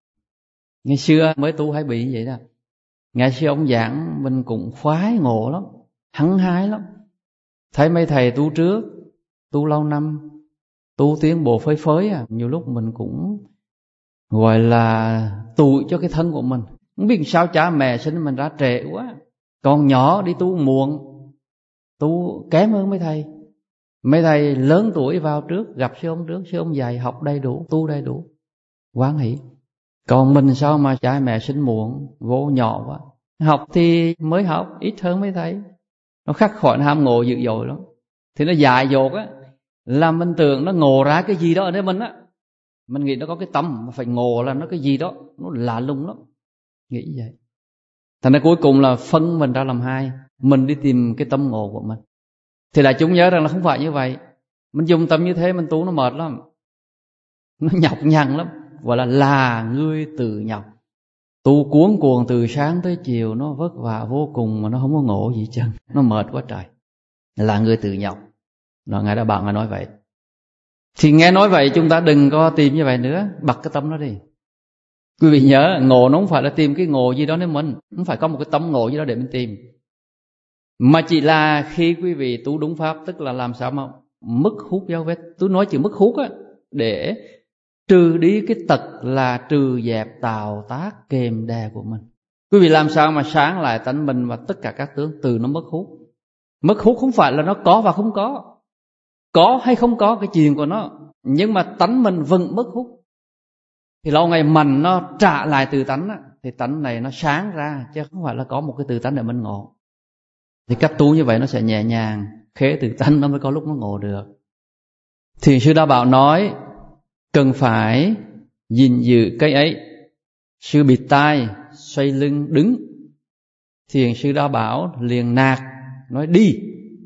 Ngày xưa mới tu hay bị như vậy đó. Ngày xưa ông giảng mình cũng khoái ngộ lắm, hăng hái lắm. Thấy mấy thầy tu trước, tu lâu năm, tu tiến bộ phơi phới à, nhiều lúc mình cũng gọi là tủi cho cái thân của mình. Không biết sao cha mẹ sinh mình ra trễ quá, còn nhỏ đi tu muộn, tu kém hơn mấy thầy. Mấy thầy lớn tuổi vào trước, gặp sư ông trước, sư ông dạy học đầy đủ, tu đầy đủ, hoan hỷ. Còn mình sao mà cha mẹ sinh muộn, vô nhỏ quá. Học thì mới học ít hơn mấy thầy, nó khắc khoải, nó ham ngộ dữ dội lắm. Thì nó dại dột á, là mình tưởng nó ngộ ra cái gì đó ở nơi mình á. Mình nghĩ nó có cái tâm, mà phải ngộ là nó cái gì đó, nó lạ lùng lắm. Nghĩ vậy. Thành ra cuối cùng là phân mình ra làm hai, mình đi tìm cái tâm ngộ của mình. Thì đại chúng nhớ rằng là không phải như vậy. Mình dùng tâm như thế mình tu nó mệt lắm, nó nhọc nhằn lắm, gọi là người tự nhọc. Tu cuống cuồng từ sáng tới chiều, nó vất vả vô cùng mà nó không có ngộ gì chân, nó mệt quá trời. Là người tự nhọc. Nó Ngài đã bảo Ngài nói vậy. Thì nghe nói vậy chúng ta đừng có tìm như vậy nữa, bật cái tâm đó đi. Quý vị nhớ, ngộ nó không phải là tìm cái ngộ gì đó để mình, không phải có một cái tâm ngộ gì đó để mình tìm, mà chỉ là khi quý vị tu đúng pháp, tức là làm sao mà mất hút dấu vết. Tôi nói chữ mất hút á, để trừ đi cái tật là trừ dẹp tạo tác kềm đè của mình. Quý vị làm sao mà sáng lại tánh mình và tất cả các tướng từ nó mất hút. Mất hút không phải là nó có và không có hay không có cái chuyện của nó, nhưng mà tánh mình vẫn mất hút. Thì lâu ngày mình nó trả lại từ tánh á, thì tánh này nó sáng ra, chứ không phải là có một cái từ tánh để mình ngộ. Thì cách tu như vậy nó sẽ nhẹ nhàng, khế từ tánh nó mới có lúc nó ngộ được. Thiền sư Đa Bảo nói cần phải gìn giữ cái ấy. Sư bịt tai, xoay lưng đứng. Thiền sư Đa Bảo liền nạt, nói đi.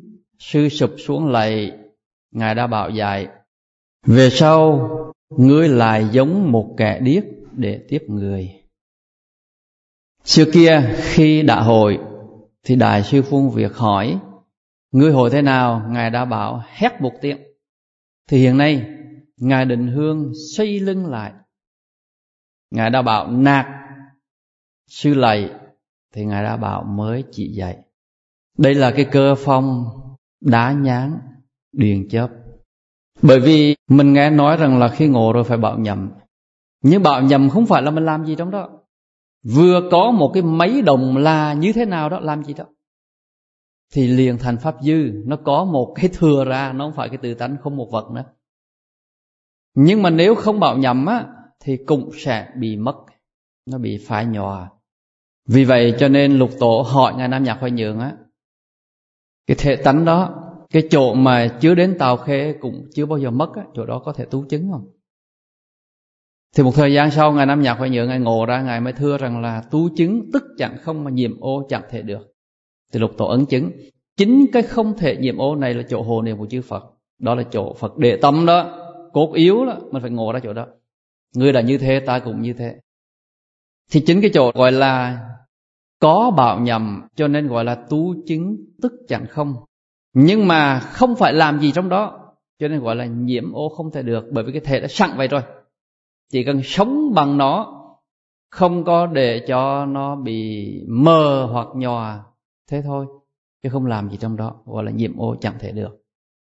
Sư sụp xuống lạy. Ngài Đa Bảo dạy: về sau ngươi lại giống một kẻ điếc để tiếp người. Xưa kia khi đã hội thì Đại sư Phương Việt hỏi: ngươi hội thế nào? Ngài Đa Bảo hét một tiếng. Thì hiện nay Ngài Định Hương xoay lưng lại, Ngài Đa Bảo nạt sư lạy, thì Ngài Đa Bảo mới chỉ dạy. Đây là cái cơ phong đá nháng điền chớp. Bởi vì mình nghe nói rằng là khi ngộ rồi phải bảo nhầm. Nhưng bảo nhầm không phải là mình làm gì trong đó. Vừa có một cái máy đồng là như thế nào đó làm gì đó. thì liền thành pháp dư. Nó có một cái thừa ra, nó không phải cái tự tánh không một vật nữa. Nhưng mà nếu không bảo nhầm á, thì cũng sẽ bị mất, nó bị phai nhòa. Vì vậy cho nên Lục Tổ hỏi Ngài Nam Nhạc Hoài Nhượng á, cái thể tánh đó, cái chỗ mà chứa đến tào khê cũng chưa bao giờ mất á, chỗ đó có thể tú chứng không? Thì một thời gian sau Ngài Nam Nhạc Hoài Nhượng Ngài ngộ ra, Ngài mới thưa rằng là tú chứng tức chẳng không mà nhiễm ô chẳng thể được. Thì Lục Tổ ấn chứng chính cái không thể nhiễm ô này là chỗ hồ niệm của chư Phật. Đó là chỗ Phật để tâm đó, cốt yếu đó, mình phải ngộ ra chỗ đó. Ngươi đã như thế, ta cũng như thế. Thì chính cái chỗ gọi là có bảo nhầm, cho nên gọi là tú chứng tức chẳng không. Nhưng mà không phải làm gì trong đó, cho nên gọi là nhiễm ô không thể được. Bởi vì cái thể đã sẵn vậy rồi, chỉ cần sống bằng nó, không có để cho nó bị mờ hoặc nhòa, thế thôi, chứ không làm gì trong đó, gọi là nhiễm ô chẳng thể được.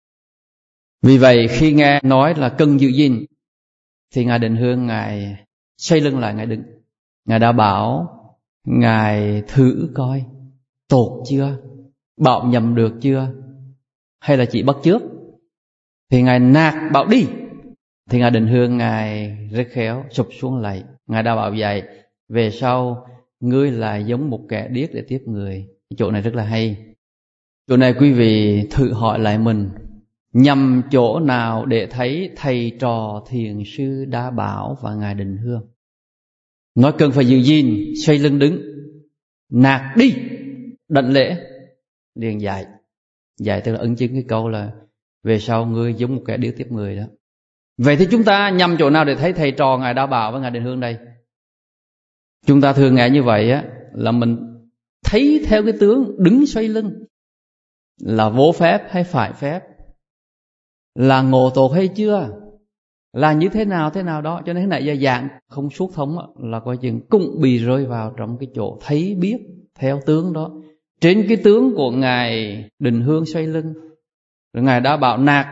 Vì vậy khi nghe nói là cần giữ gìn, thì Ngài Định Hương Ngài xoay lưng lại, Ngài đứng, Ngài đã bảo Ngài thử coi tột chưa, bảo nhầm được chưa, hay là chỉ bắt chước. Thì Ngài nạt bảo đi. Thì Ngài Định Hương Ngài rất khéo sụp xuống lạy. Ngài đã bảo vậy, về sau ngươi là giống một kẻ điếc để tiếp người. Chỗ này rất là hay. Chỗ này quý vị thử hỏi lại mình, nhằm chỗ nào để thấy thầy trò thiền sư Đa Bảo và Ngài Định Hương nói cần phải giữ gìn, xoay lưng đứng, nạt đi, đảnh lễ, liền dạy. Dạy tức là ấn chứng cái câu là về sau ngươi giống một kẻ điếc tiếp người đó. Vậy thì chúng ta nhằm chỗ nào để thấy thầy trò Ngài Đa Bảo và Ngài Định Hương đây? Chúng ta thường nghe như vậy á, là mình thấy theo cái tướng đứng xoay lưng là vô phép hay phải phép, là ngộ tột hay chưa, là như thế nào đó. Cho nên nãy giờ dạng không suốt thống là coi chừng cũng bị rơi vào trong cái chỗ thấy biết theo tướng đó. Trên cái tướng của Ngài Định Hương xoay lưng, rồi Ngài Đa Bảo nạt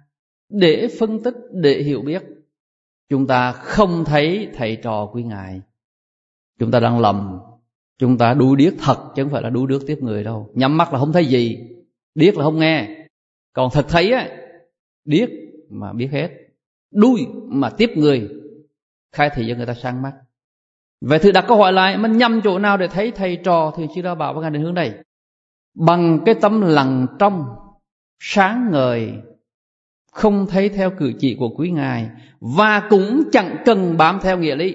để phân tích, để hiểu biết, chúng ta không thấy thầy trò quý Ngài, chúng ta đang lầm. Chúng ta đuối điếc thật chứ không phải là đuối điếc tiếp người đâu. Nhắm mắt là không thấy gì, điếc là không nghe. Còn thật thấy á, điếc mà biết hết, đuôi mà tiếp người, khai thị cho người ta sang mắt. Vậy thì đặt câu hỏi lại, mình nhắm chỗ nào để thấy thầy trò Thiền sư Đa Bảo và Ngài Định Hương này? Bằng cái tấm lặng trong sáng ngời, không thấy theo cử chỉ của quý Ngài, và cũng chẳng cần bám theo nghĩa lý,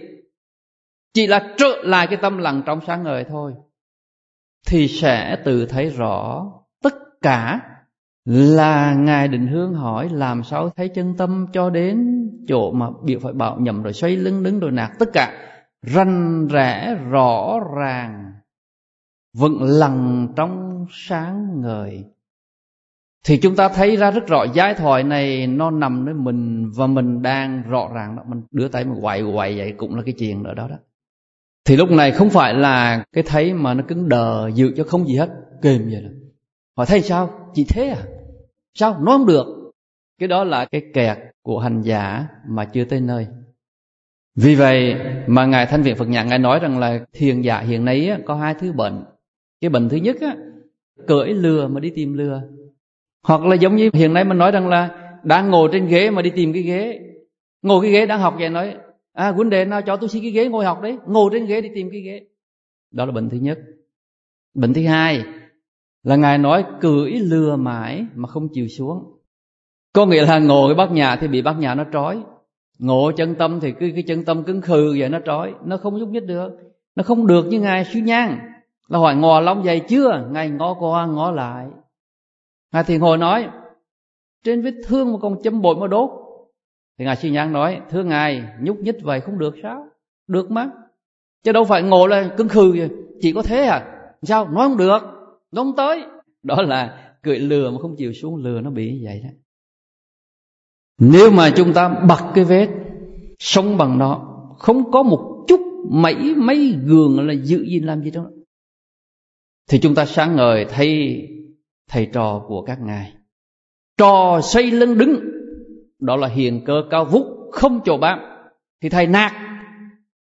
chỉ là trở lại cái tâm lặng trong sáng ngời thôi, thì sẽ tự thấy rõ tất cả là Ngài Định Hương hỏi làm sao thấy chân tâm, cho đến chỗ mà biểu phải bảo nhầm rồi xoay lưng đứng rồi nạt, tất cả rành rẽ rõ ràng, vẫn lặng trong sáng ngời. Thì chúng ta thấy ra rất rõ giai thoại này nó nằm nơi mình, và mình đang rõ ràng đó, mình đưa tay mình quậy vậy cũng là cái chuyện ở đó đó. Thì lúc này không phải là cái thấy mà nó cứng đờ dự cho không gì hết, kềm vậy đó. Hỏi thấy sao? Chỉ thế à? Sao? Nó không được. Cái đó là cái kẹt của hành giả mà chưa tới nơi. Vì vậy mà Ngài Thanh Viện Phật Nhạc Ngài nói rằng là thiền giả hiện nay có hai thứ bệnh. Cái bệnh thứ nhất cưỡi lừa mà đi tìm lừa. Hoặc là giống như hiện nay mình nói rằng là đang ngồi trên ghế mà đi tìm cái ghế. Ngồi cái ghế đang học vậy nói, huynh đệ nào cho tôi xin cái ghế ngồi học đấy. Ngồi trên ghế đi tìm cái ghế. Đó là bệnh thứ nhất. Bệnh thứ hai là Ngài nói cưỡi lừa mãi mà không chịu xuống. Có nghĩa là ngồi cái bát nhã thì bị bát nhã nó trói, ngồi chân tâm thì cái chân tâm cứng khừ vậy nó trói, nó không nhúc nhích được. Nó không được như Ngài Sư Nhan là hỏi ngò lông dày chưa, Ngài ngó qua ngó lại. Ngài Thiền Hồi nói trên vết thương mà còn châm bội mà đốt, thì Ngài Sư Nhan nói thưa Ngài nhúc nhích vậy không được sao? Được mà, chứ đâu phải ngồi là cứng khừ vậy. Chỉ có thế à? Sao? Nói không được, nó không tới. Đó là cưỡi lừa mà không chịu xuống, lừa nó bị như vậy đó. Nếu mà chúng ta bật cái vết sống bằng nó, không có một chút mấy gường là giữ gìn làm gì đó, thì chúng ta sáng ngời thấy thầy trò của các ngài. Trò xoay lưng đứng, đó là hiền cơ cao vút không chỗ bám, thì thầy nạt,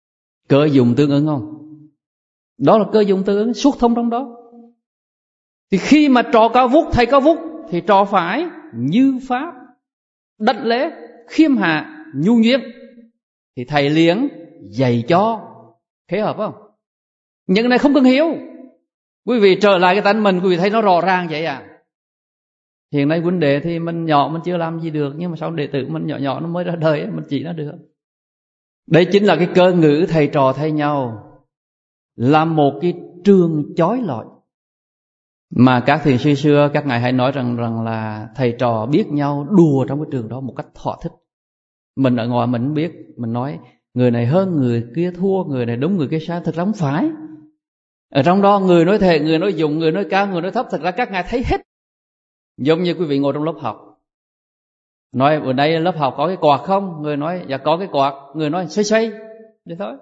cơ dụng tương ứng không? Đó là cơ dụng tương ứng xuất thông trong đó. Thì khi mà trò cao vút, thầy cao vút, thì trò phải như pháp, đảnh lễ, khiêm hạ, nhu nhuyễn. Thì thầy liền dạy cho. Khế hợp không? Những này không cần hiểu. Quý vị trở lại cái tánh mình, quý vị thấy nó rõ ràng vậy à. Hiện nay huynh đệ thì mình nhỏ, mình chưa làm gì được, nhưng mà sau đệ tử mình nhỏ nhỏ nó mới ra đời, mình chỉ nó được. Đây chính là cái cơ ngữ thầy trò thay nhau, là một cái trường chói lọi. Mà các thiền sư xưa, các ngài hay nói rằng là thầy trò biết nhau đùa trong cái trường đó một cách thỏa thích. Mình ở ngoài mình biết, mình nói người này hơn, người kia thua, người này đúng, người kia sai. Thực ra không phải. Ở trong đó người nói thề, người nói dụng, người nói cao, người nói thấp. Thực ra các ngài thấy hết. Giống như quý vị ngồi trong lớp học, nói ở đây lớp học có cái quạt không? Người nói dạ có cái quạt. Người nói xoay xoay, vậy thôi.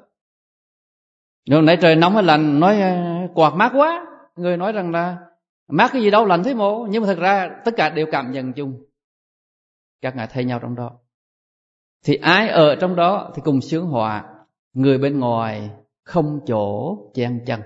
Nếu nãy trời nóng hay lạnh, nói quạt mát quá. Người nói rằng là mát cái gì đâu, lạnh thế mộ. Nhưng mà thật ra tất cả đều cảm nhận chung. Các ngài thay nhau trong đó. Thì ai ở trong đó thì cùng sướng họa. Người bên ngoài không chỗ chen chân.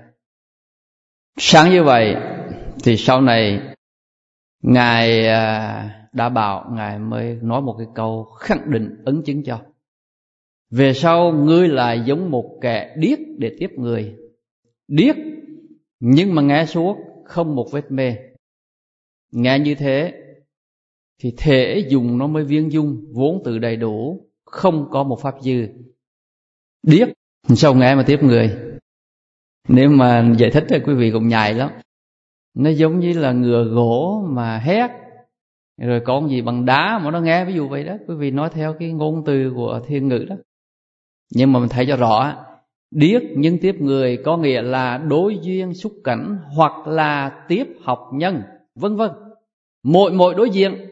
Sáng như vậy thì sau này Ngài đã bảo, Ngài mới nói một cái câu khẳng định ấn chứng cho. Về sau ngươi lại giống một kẻ điếc để tiếp người. Điếc nhưng mà nghe suốt, không một vết mê. Nghe như thế thì thể dùng nó mới viên dung, vốn từ đầy đủ, không có một pháp dư. Điếc sao nghe mà tiếp người? Nếu mà giải thích thì quý vị cũng nhạy lắm. Nó giống như là ngựa gỗ mà hét, rồi con gì bằng đá mà nó nghe, ví dụ vậy đó. Quý vị nói theo cái ngôn từ của thiên ngữ đó. Nhưng mà mình thấy cho rõ, điếc nhưng tiếp người có nghĩa là đối duyên xúc cảnh, hoặc là tiếp học nhân, vân vân. Mỗi đối diện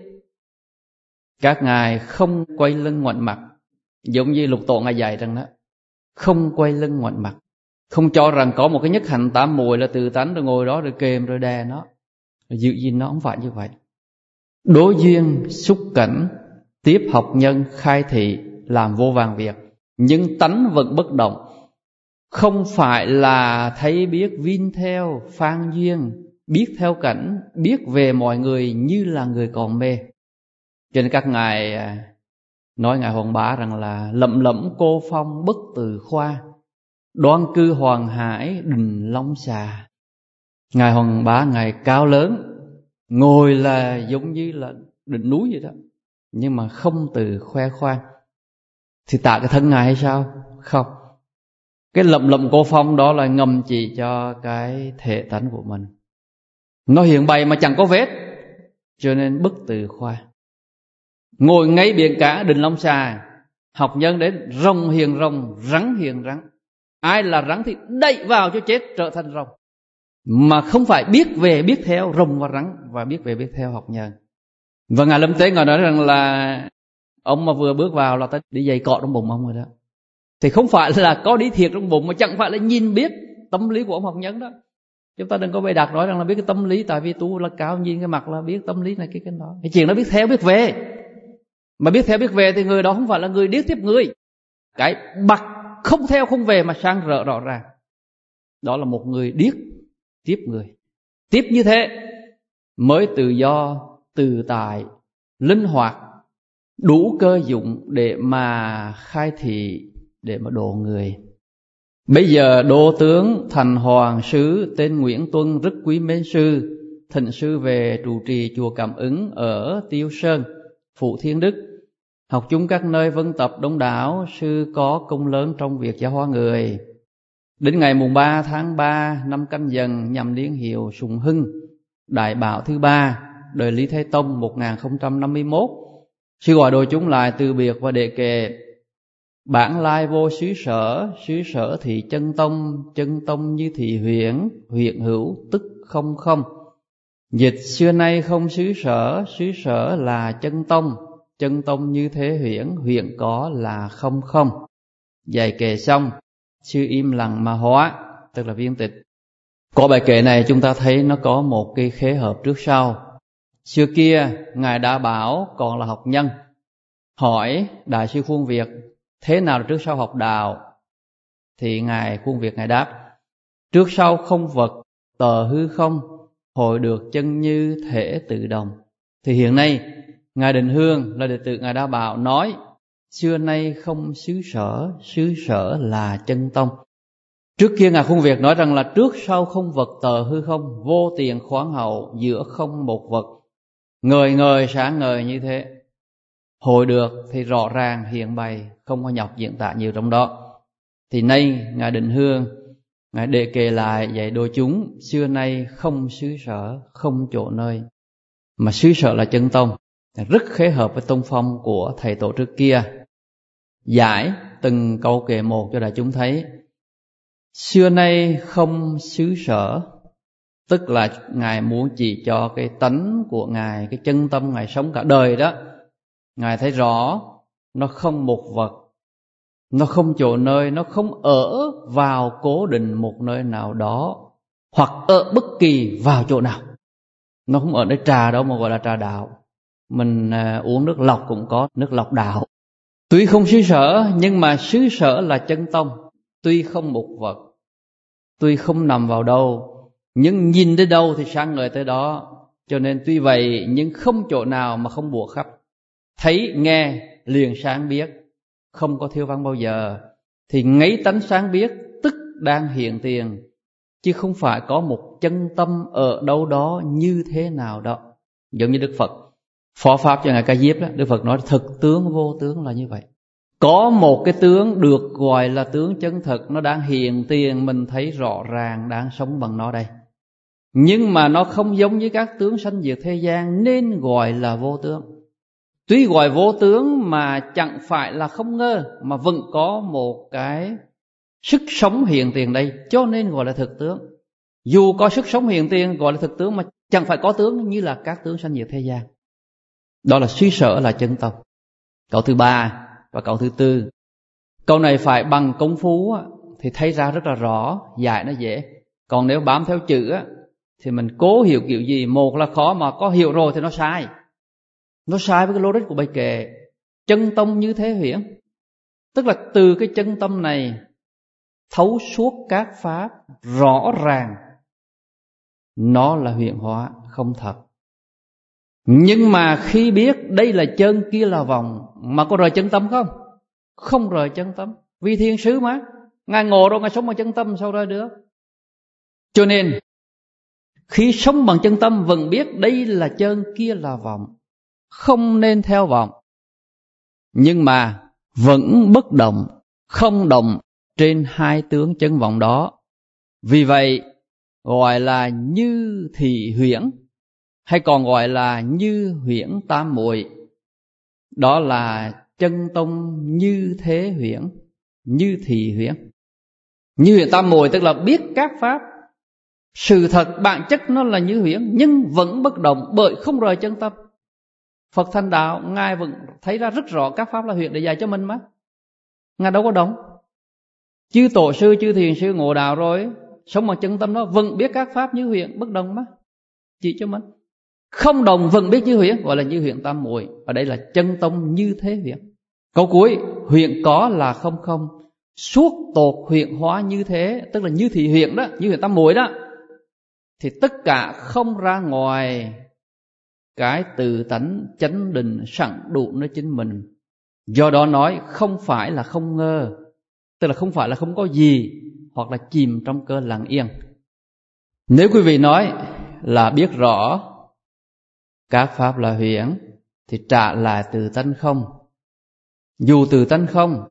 các ngài không quay lưng ngoảnh mặt. Giống như Lục Tổ ngài dạy rằng đó, không quay lưng ngoảnh mặt. Không cho rằng có một cái nhất hạnh tám muội là tự tánh, rồi ngồi đó rồi kềm rồi đè nó, rồi giữ gìn nó. Không phải như vậy. Đối duyên xúc cảnh, tiếp học nhân, khai thị, làm vô vàn việc, nhưng tánh vẫn bất động. Không phải là thấy biết vin theo phan duyên, biết theo cảnh, biết về mọi người như là người còn mê. Cho nên các ngài nói ngài Hoàng Bá rằng là lẩm lẩm cô phong bất từ khoa, đoan cư Hoàng Hải đình Long Xà. Ngài Hoàng Bá ngài cao lớn, ngồi là giống như là đỉnh núi vậy đó, nhưng mà không từ khoe khoang. Thì tạ cái thân ngài hay sao? Không. Cái lẩm lẩm cô phong đó là ngầm chỉ cho cái thể tánh của mình. Nó hiện bày mà chẳng có vết, cho nên bất từ khoa. Ngồi ngay biển cả đình Long Xà, học nhân đến rồng hiền rồng, rắn hiền rắn. Ai là rắn thì đẩy vào cho chết trở thành rồng. Mà không phải biết về biết theo rồng và rắn, và biết về biết theo học nhân. Và ngài Lâm Tế ngài nói rằng là ông mà vừa bước vào là ta đi giày cọ trong bụng ông rồi đó. Thì không phải là có đi thiệt trong bụng, mà chẳng phải là nhìn biết tâm lý của ông học nhân đó. Chúng ta đừng có bày đặt nói rằng là biết cái tâm lý, tại vì tu là cao, nhìn cái mặt là biết tâm lý này cái đó. Cái chuyện đó biết theo biết về. Mà biết theo biết về thì người đó không phải là người điếc tiếp người. Cái bậc không theo không về mà sang rỡ rõ ràng, đó là một người điếc tiếp người. Tiếp như thế mới tự do, tự tại, linh hoạt, đủ cơ dụng để mà khai thị, để mà độ người. Bây giờ đô tướng thành hoàng sứ tên Nguyễn Tuân rất quý mến sư, thỉnh sư về trụ trì chùa Cảm Ứng ở Tiêu Sơn, Phủ Thiên Đức. Học chung các nơi vân tập đông đảo, sư có công lớn trong việc giáo hóa người. Đến ngày mùng 3 tháng 3 năm Canh Dần, nhằm niên hiệu Sùng Hưng, Đại Bảo thứ 3, đời Lý Thế Tông 1051, sư gọi đội chúng lại từ biệt và đệ kệ: bản lai vô xứ sở thì chân tông như thị huyễn, huyễn hữu tức không không. Dịch xưa nay không xứ sở là chân tông như thế huyễn, huyễn có là không không. Dạy kệ xong, sư im lặng mà hóa, tức là viên tịch. Có bài kệ này chúng ta thấy nó có một cái khế hợp trước sau. Xưa kia ngài đã bảo còn là học nhân, hỏi đại sư Khuôn Việt thế nào là trước sau học đạo, thì ngài Khuôn Việt ngài đáp: trước sau không vật, tờ hư không, hội được chân như thể tự đồng. Thì hiện nay Ngài Định Hương là đệ tử Ngài Đa Bảo nói xưa nay không xứ sở là chân tông. Trước kia Ngài Khuôn Việt nói rằng là trước sau không vật tờ hư không, vô tiền khoáng hậu, giữa không một vật, ngời ngời sáng ngời như thế. Hội được thì rõ ràng hiện bày, không có nhọc diễn tả nhiều trong đó. Thì nay Ngài Định Hương, Ngài đề kể lại dạy đôi chúng xưa nay không xứ sở, không chỗ nơi, mà xứ sở là chân tông, rất khế hợp với tông phong của thầy tổ trước kia. Giải từng câu kệ một cho đại chúng thấy. Xưa nay không xứ sở, tức là Ngài muốn chỉ cho cái tánh của Ngài, cái chân tâm Ngài sống cả đời đó. Ngài thấy rõ nó không một vật, nó không chỗ nơi, nó không ở vào cố định một nơi nào đó, hoặc ở bất kỳ vào chỗ nào. Nó không ở nơi trà đâu mà gọi là trà đạo. Mình uống nước lọc cũng có nước lọc đạo. Tuy không xứ sở, nhưng mà xứ sở là chân tông. Tuy không một vật, tuy không nằm vào đâu, nhưng nhìn tới đâu thì sáng ngời tới đó. Cho nên tuy vậy nhưng không chỗ nào mà không bủa khắp. Thấy nghe liền sáng biết, không có thiếu vắng bao giờ. Thì ngấy tánh sáng biết tức đang hiện tiền, chứ không phải có một chân tâm ở đâu đó như thế nào đó. Giống như Đức Phật phó pháp cho Ngài Ca Diếp đó, Đức Phật nói thực tướng vô tướng là như vậy. Có một cái tướng được gọi là tướng chân thực, nó đang hiện tiền, mình thấy rõ ràng đang sống bằng nó đây. Nhưng mà nó không giống với các tướng sanh diệt thế gian nên gọi là vô tướng. Tuy gọi vô tướng mà chẳng phải là không ngơ, mà vẫn có một cái sức sống hiện tiền đây, cho nên gọi là thực tướng. Dù có sức sống hiện tiền gọi là thực tướng, mà chẳng phải có tướng như là các tướng sanh diệt thế gian. Đó là suy sở là chân tông. Câu thứ ba và câu thứ tư. Câu này phải bằng công phu thì thấy ra rất là rõ, giải nó dễ. Còn nếu bám theo chữ thì mình cố hiểu kiểu gì, một là khó, mà có hiểu rồi thì nó sai. Nó sai với cái logic của bài kệ. Chân tâm như thế huyễn, tức là từ cái chân tâm này thấu suốt các pháp, rõ ràng nó là huyễn hóa, không thật. Nhưng mà khi biết đây là chân kia là vòng, mà có rời chân tâm không? Không rời chân tâm. Vì thiên sứ mà, Ngài ngộ rồi, Ngài sống bằng chân tâm sao rời được. Cho nên khi sống bằng chân tâm vẫn biết đây là chân kia là vòng, không nên theo vòng. Nhưng mà vẫn bất động, không động trên hai tướng chân vọng đó. Vì vậy gọi là như thị huyễn, hay còn gọi là như huyễn tam muội. Đó là chân tông như thế huyễn, như thị huyễn. Như huyễn tam muội tức là biết các pháp, sự thật bản chất nó là như huyễn, nhưng vẫn bất động bởi không rời chân tâm. Phật thành đạo, Ngài vẫn thấy ra rất rõ các pháp là huyễn để dạy cho mình mà. Ngài đâu có động. Chư tổ sư, chư thiền sư ngộ đạo rồi, sống bằng chân tâm đó vẫn biết các pháp như huyễn, bất động mà, chỉ cho mình. Không đồng vẫn biết như huyễn, gọi là như huyễn tam muội. Ở đây là chân tông như thế huyễn. Câu cuối, huyễn có là không không, suốt tột huyễn hóa như thế, tức là như thị huyễn đó, như huyễn tam muội đó. Thì tất cả không ra ngoài cái tự tánh chánh định sẵn đủ nơi chính mình. Do đó nói không phải là không ngơ, tức là không phải là không có gì, hoặc là chìm trong cơn lặng yên. Nếu quý vị nói là biết rõ các pháp là huyễn thì trả lại từ tánh không. Dù từ tánh không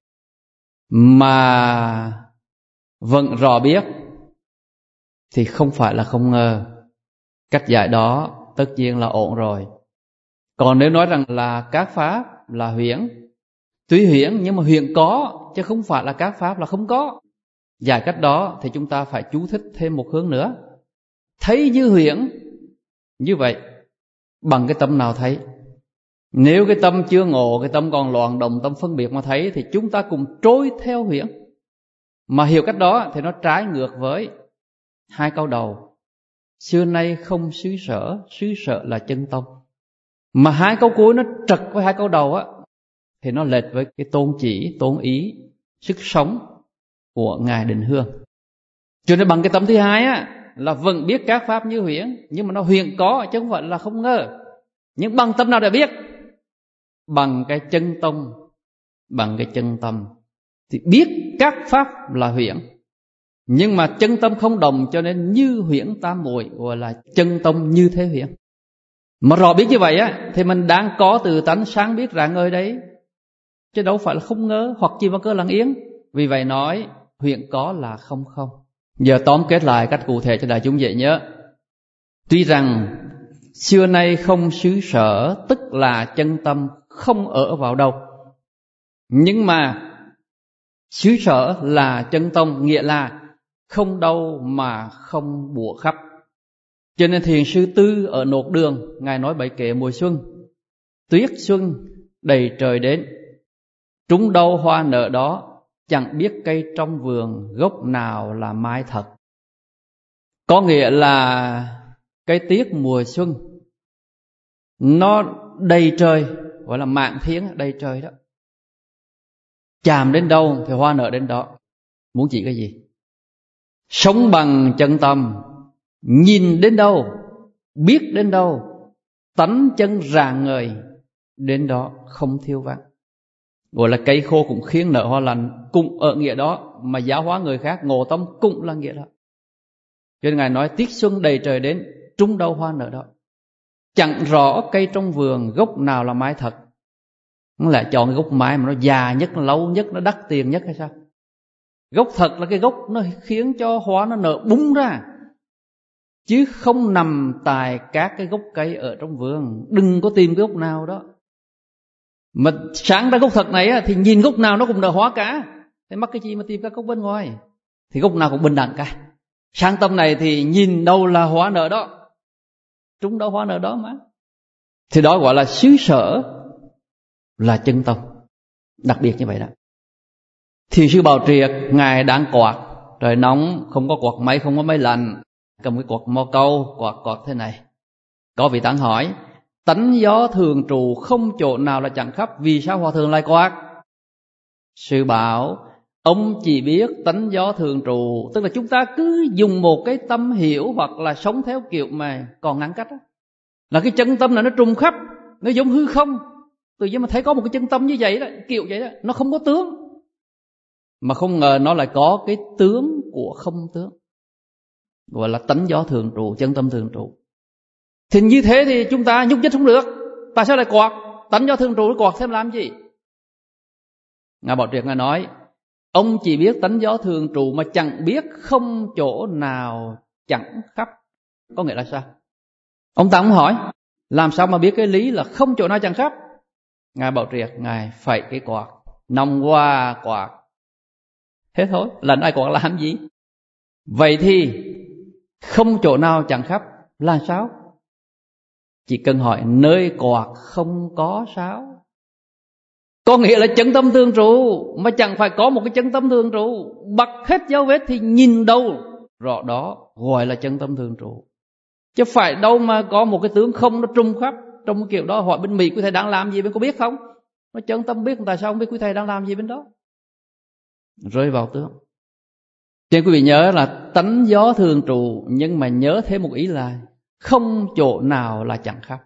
mà vẫn rõ biết thì không phải là không ngờ. Cách giải đó tất nhiên là ổn rồi. Còn nếu nói rằng là các pháp là huyễn, tuy huyễn nhưng mà huyễn có, chứ không phải là các pháp là không có. Giải cách đó thì chúng ta phải chú thích thêm một hướng nữa. Thấy như huyễn như vậy bằng cái tâm nào thấy? Nếu cái tâm chưa ngộ, cái tâm còn loạn động, tâm phân biệt mà thấy, thì chúng ta cùng trôi theo huyễn. Mà hiểu cách đó thì nó trái ngược với hai câu đầu. Xưa nay không xứ sở là chân tông. Mà hai câu cuối nó trật với hai câu đầu thì nó lệch với cái tôn chỉ, tôn ý, sức sống của Ngài Định Hương. Cho nên bằng cái tâm thứ hai là vẫn biết các pháp như huyễn, nhưng mà nó huyễn có chứ không phải là không ngờ. Nhưng bằng tâm nào để biết? Bằng cái chân tâm. Bằng cái chân tâm thì biết các pháp là huyễn, nhưng mà chân tâm không đồng, cho nên như huyễn tam muội, gọi là chân tâm như thế huyễn. Mà rõ biết như vậy á thì mình đang có từ tánh sáng biết rạng ngời đấy, chứ đâu phải là không ngờ hoặc chi mà cơ lặng yên. Vì vậy nói huyễn có là không không. Giờ tóm kết lại cách cụ thể cho đại chúng dễ nhớ. Tuy rằng xưa nay không xứ sở, tức là chân tâm không ở vào đâu, nhưng mà xứ sở là chân tâm, nghĩa là không đâu mà không bủa khắp. Cho nên Thiền sư Tư ở Nột Đường, ngài nói bảy kệ mùa xuân: tuyết xuân đầy trời đến, trúng đâu hoa nở đó, chẳng biết cây trong vườn gốc nào là mai thật. Có nghĩa là cái tiết mùa xuân nó đầy trời, gọi là mạn thiên đầy trời đó. Chạm đến đâu thì hoa nở đến đó. Muốn chỉ cái gì? Sống bằng chân tâm, nhìn đến đâu, biết đến đâu, tánh chân rạng ngời đến đó, không thiếu vắng. Gọi là cây khô cũng khiến nở hoa lành, cũng ở nghĩa đó, mà giáo hóa người khác ngộ tâm cũng là nghĩa đó. Cho nên ngài nói tiết xuân đầy trời đến, trúng đâu hoa nở đó, chẳng rõ cây trong vườn gốc nào là mai thật. Nó lại chọn cái gốc mai mà nó già nhất, nó lâu nhất, nó đắt tiền nhất hay sao? Gốc thật là cái gốc nó khiến cho hoa nó nở bung ra, chứ không nằm tại các cái gốc cây ở trong vườn. Đừng có tìm cái gốc nào đó. Mà sáng ra gốc thật này thì nhìn gốc nào nó cũng nở hoa cả, thế mắc cái gì mà tìm các gốc bên ngoài? Thì gốc nào cũng bình đẳng cả. Sáng tâm này thì nhìn đâu là hoa nở đó, trúng đâu hoa nở đó mà. Thì đó gọi là xứ sở, là chân tâm. Đặc biệt như vậy đó. Thiền sư Bào Triệt, ngài đang quạt, trời nóng, không có quạt máy, không có máy lạnh, cầm cái quạt mò câu, quạt thế này. Có vị tán hỏi: tánh gió thường trụ, không chỗ nào là chẳng khắp, vì sao hòa thượng lại quạt? Sư bảo: ông chỉ biết tánh gió thường trụ, tức là chúng ta cứ dùng một cái tâm hiểu hoặc là sống theo kiểu mà còn ngăn cách đó. Là cái chân tâm này nó trùng khắp, nó giống hư không. Tự nhiên mà thấy có một cái chân tâm như vậy đó, kiểu vậy đó, nó không có tướng. Mà không ngờ nó lại có cái tướng của không tướng, gọi là tánh gió thường trụ, chân tâm thường trụ. Thì như thế thì chúng ta nhúc nhích không được. Tại sao lại quạt? Tánh gió thường trụ quạt thêm làm gì? Ngài Bảo Triệt ngài nói: ông chỉ biết tánh gió thường trụ mà chẳng biết không chỗ nào chẳng khắp. Có nghĩa là sao? Ông ta cũng hỏi làm sao mà biết cái lý là không chỗ nào chẳng khắp? Ngài Bảo Triệt ngài phẩy cái quạt, nòng qua quạt, thế thôi. Lần ai quạt làm gì? Vậy thì không chỗ nào chẳng khắp là sao? Chỉ cần hỏi nơi quạt không có sao. Có nghĩa là chân tâm thường trụ, mà chẳng phải có một cái chân tâm thường trụ. Bật hết dấu vết thì nhìn đâu rõ đó, gọi là chân tâm thường trụ. Chứ phải đâu mà có một cái tướng không nó trung khắp. Trong cái kiểu đó hỏi bên Mỹ quý thầy đang làm gì bên có biết không? Nó chân tâm biết, tại sao không biết quý thầy đang làm gì bên đó? Rơi vào tướng. Cho nên quý vị nhớ là tánh gió thường trụ, nhưng mà nhớ thêm một ý là không chỗ nào là chẳng khắp.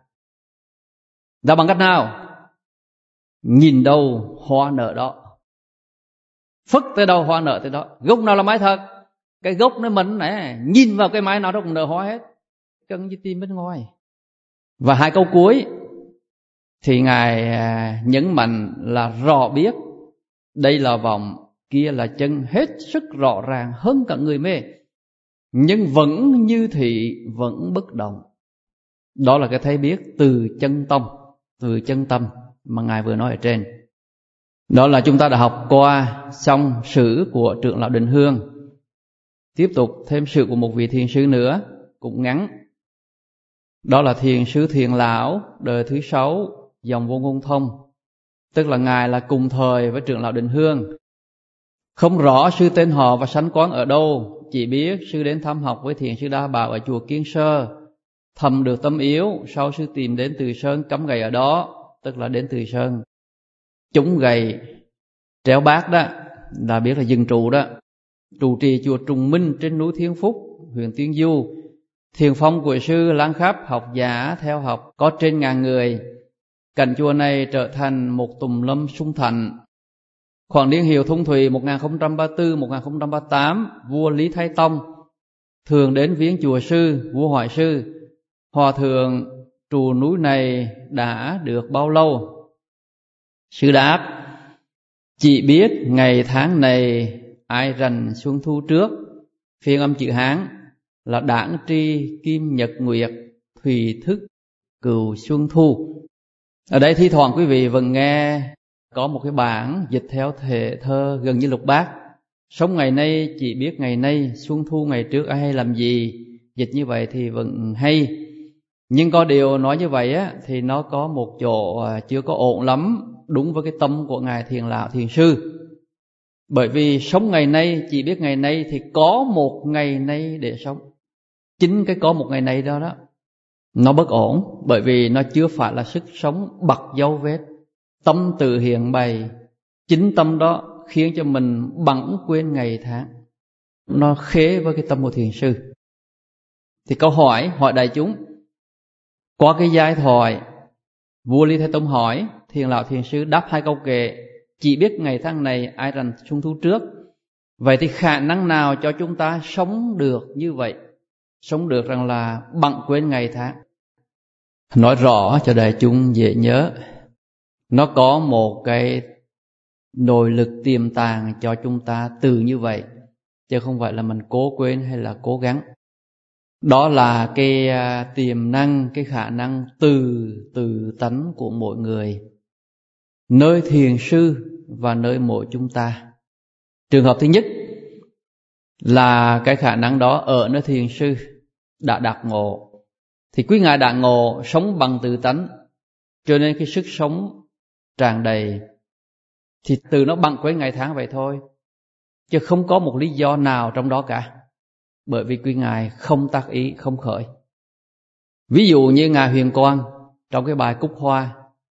Đã bằng cách nào? Nhìn đâu hoa nở đó, phất tới đâu hoa nở tới đó. Gốc nào là mai thật? Cái gốc nó mịn này, nhìn vào cái mai nào nó cũng nở hoa hết, cần gì tìm bên ngoài. Và hai câu cuối thì ngài nhấn mạnh là rõ biết, đây là vọng, kia là chân, hết sức rõ ràng hơn cả người mê, nhưng vẫn như thị, vẫn bất động. Đó là cái thấy biết từ chân tâm, từ chân tâm mà ngài vừa nói ở trên. Đó là chúng ta đã học qua xong sử của trưởng lão Định Hương. Tiếp tục thêm sự của một vị thiền sư nữa, cũng ngắn. Đó là thiền sư Thiền Lão đời thứ 6, dòng Vô Ngôn Thông. Tức là ngài là cùng thời với trưởng lão Định Hương. Không rõ sư tên họ và sánh quán ở đâu, chỉ biết sư đến thăm học với thiền sư Đa Bảo ở chùa Kiên Sơ. Thầm được tâm yếu, sau sư tìm đến Từ Sơn cắm gậy ở đó, tức là đến Từ Sơn. Chúng gậy tréo bát đó, là biết là dừng trụ đó. Trụ trì chùa Trùng Minh trên núi Thiên Phúc, huyện Tiên Du. Thiền phong của sư lan khắp, học giả theo học có trên 1000 người. Cảnh chùa này trở thành một tùng lâm sung thành. Khoảng niên hiệu Thông Thùy 1034-1038, vua Lý Thái Tông thường đến viếng chùa sư. Vua hỏi sư: hòa thượng trù núi này đã được bao lâu? Sư đáp: chỉ biết ngày tháng này ai rành xuân thu trước. Phiên âm chữ Hán là đảng tri kim nhật nguyệt, thùy thức cừu xuân thu. Ở đây thi thoảng quý vị vẫn nghe có một cái bản dịch theo thể thơ gần như lục bát: sống ngày nay chỉ biết ngày nay, xuân thu ngày trước ai hay làm gì. Dịch như vậy thì vẫn hay, nhưng có điều nói như vậy á thì nó có một chỗ chưa có ổn lắm, đúng với cái tâm của ngài Thiền Lão Thiền Sư. Bởi vì sống ngày nay chỉ biết ngày nay thì có một ngày nay để sống. Chính cái có một ngày nay đó đó nó bất ổn, bởi vì nó chưa phải là sức sống bật dấu vết. Tâm tự hiện bày, chính tâm đó khiến cho mình bẵng quên ngày tháng. Nó khế với cái tâm của thiền sư. Thì câu hỏi đại chúng qua cái giai thoại, vua Lý Thái Tông hỏi, Thiền Lão Thiền Sư đáp 2 câu kệ: chỉ biết ngày tháng này ai rành xuân thu trước. Vậy thì khả năng nào cho chúng ta sống được như vậy, sống được rằng là bẵng quên ngày tháng? Nói rõ cho đại chúng dễ nhớ. Nó có một cái nội lực tiềm tàng cho chúng ta từ như vậy, chứ không phải là mình cố quên hay là cố gắng. Đó là cái tiềm năng, cái khả năng từ tánh của mỗi người, nơi thiền sư và nơi mỗi chúng ta. Trường hợp thứ nhất là cái khả năng đó ở nơi thiền sư đã đạt ngộ. Thì quý ngài đạt ngộ sống bằng tự tánh, cho nên cái sức sống tràn đầy, thì từ nó bẵng quên ngày tháng vậy thôi, chứ không có một lý do nào trong đó cả. Bởi vì quý ngài không tác ý, không khởi. Ví dụ như ngài Huyền Quang trong cái bài Cúc Hoa,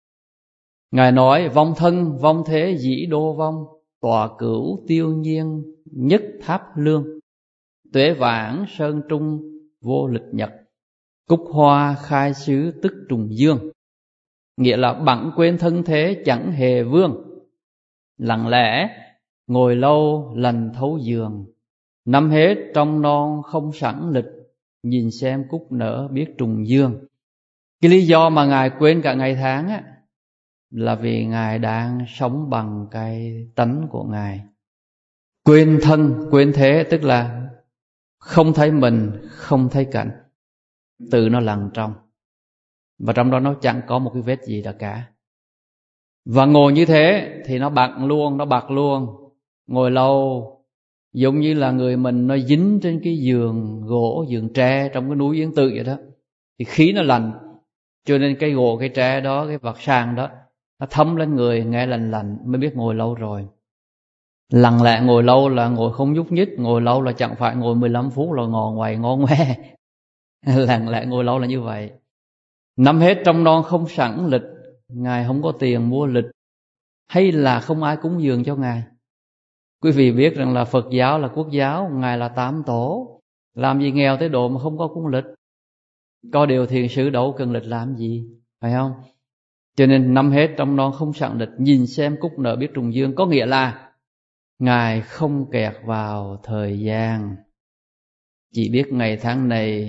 ngài nói: vong thân vong thế dĩ đô vong, tòa cửu tiêu nhiên nhất tháp lương, tuế vãng sơn trung vô lịch nhật, cúc hoa khai xứ tức trùng dương. Nghĩa là bẵng quên thân thế chẳng hề vương, lặng lẽ ngồi lâu lần thấu giường, năm hết trong non không sẵn lịch, nhìn xem cúc nở biết trùng dương. Cái lý do mà ngài quên cả ngày tháng á là vì ngài đang sống bằng cái tánh của ngài. Quên thân quên thế tức là không thấy mình, không thấy cảnh, tự nó lặng trong, và trong đó nó chẳng có một cái vết gì đã cả. Và ngồi như thế thì nó bạc luôn. Ngồi lâu giống như là người mình nó dính trên cái giường gỗ, giường tre trong cái núi Yên Tự vậy đó, thì khí nó lạnh, cho nên cái gỗ, cái tre đó, cái vạt sàn đó nó thấm lên người, nghe lạnh mới biết ngồi lâu rồi. Lặng lẽ ngồi lâu là ngồi không nhúc nhích, ngồi lâu là chẳng phải ngồi 15 phút là ngồi ngoài ngon ngoe. Lặng lẽ ngồi lâu là như vậy. Năm hết trong non không sẵn lịch, ngài không có tiền mua lịch, hay là không ai cúng dường cho ngài. Quý vị biết rằng là Phật giáo là quốc giáo, ngài là Tam Tổ, làm gì nghèo tới độ mà không có cúng lịch. Có điều thiền sư đâu cần lịch làm gì, phải không? Cho nên năm hết trong non không sẵn lịch, nhìn xem cúc nở biết trùng dương, có nghĩa là ngài không kẹt vào thời gian, chỉ biết ngày tháng này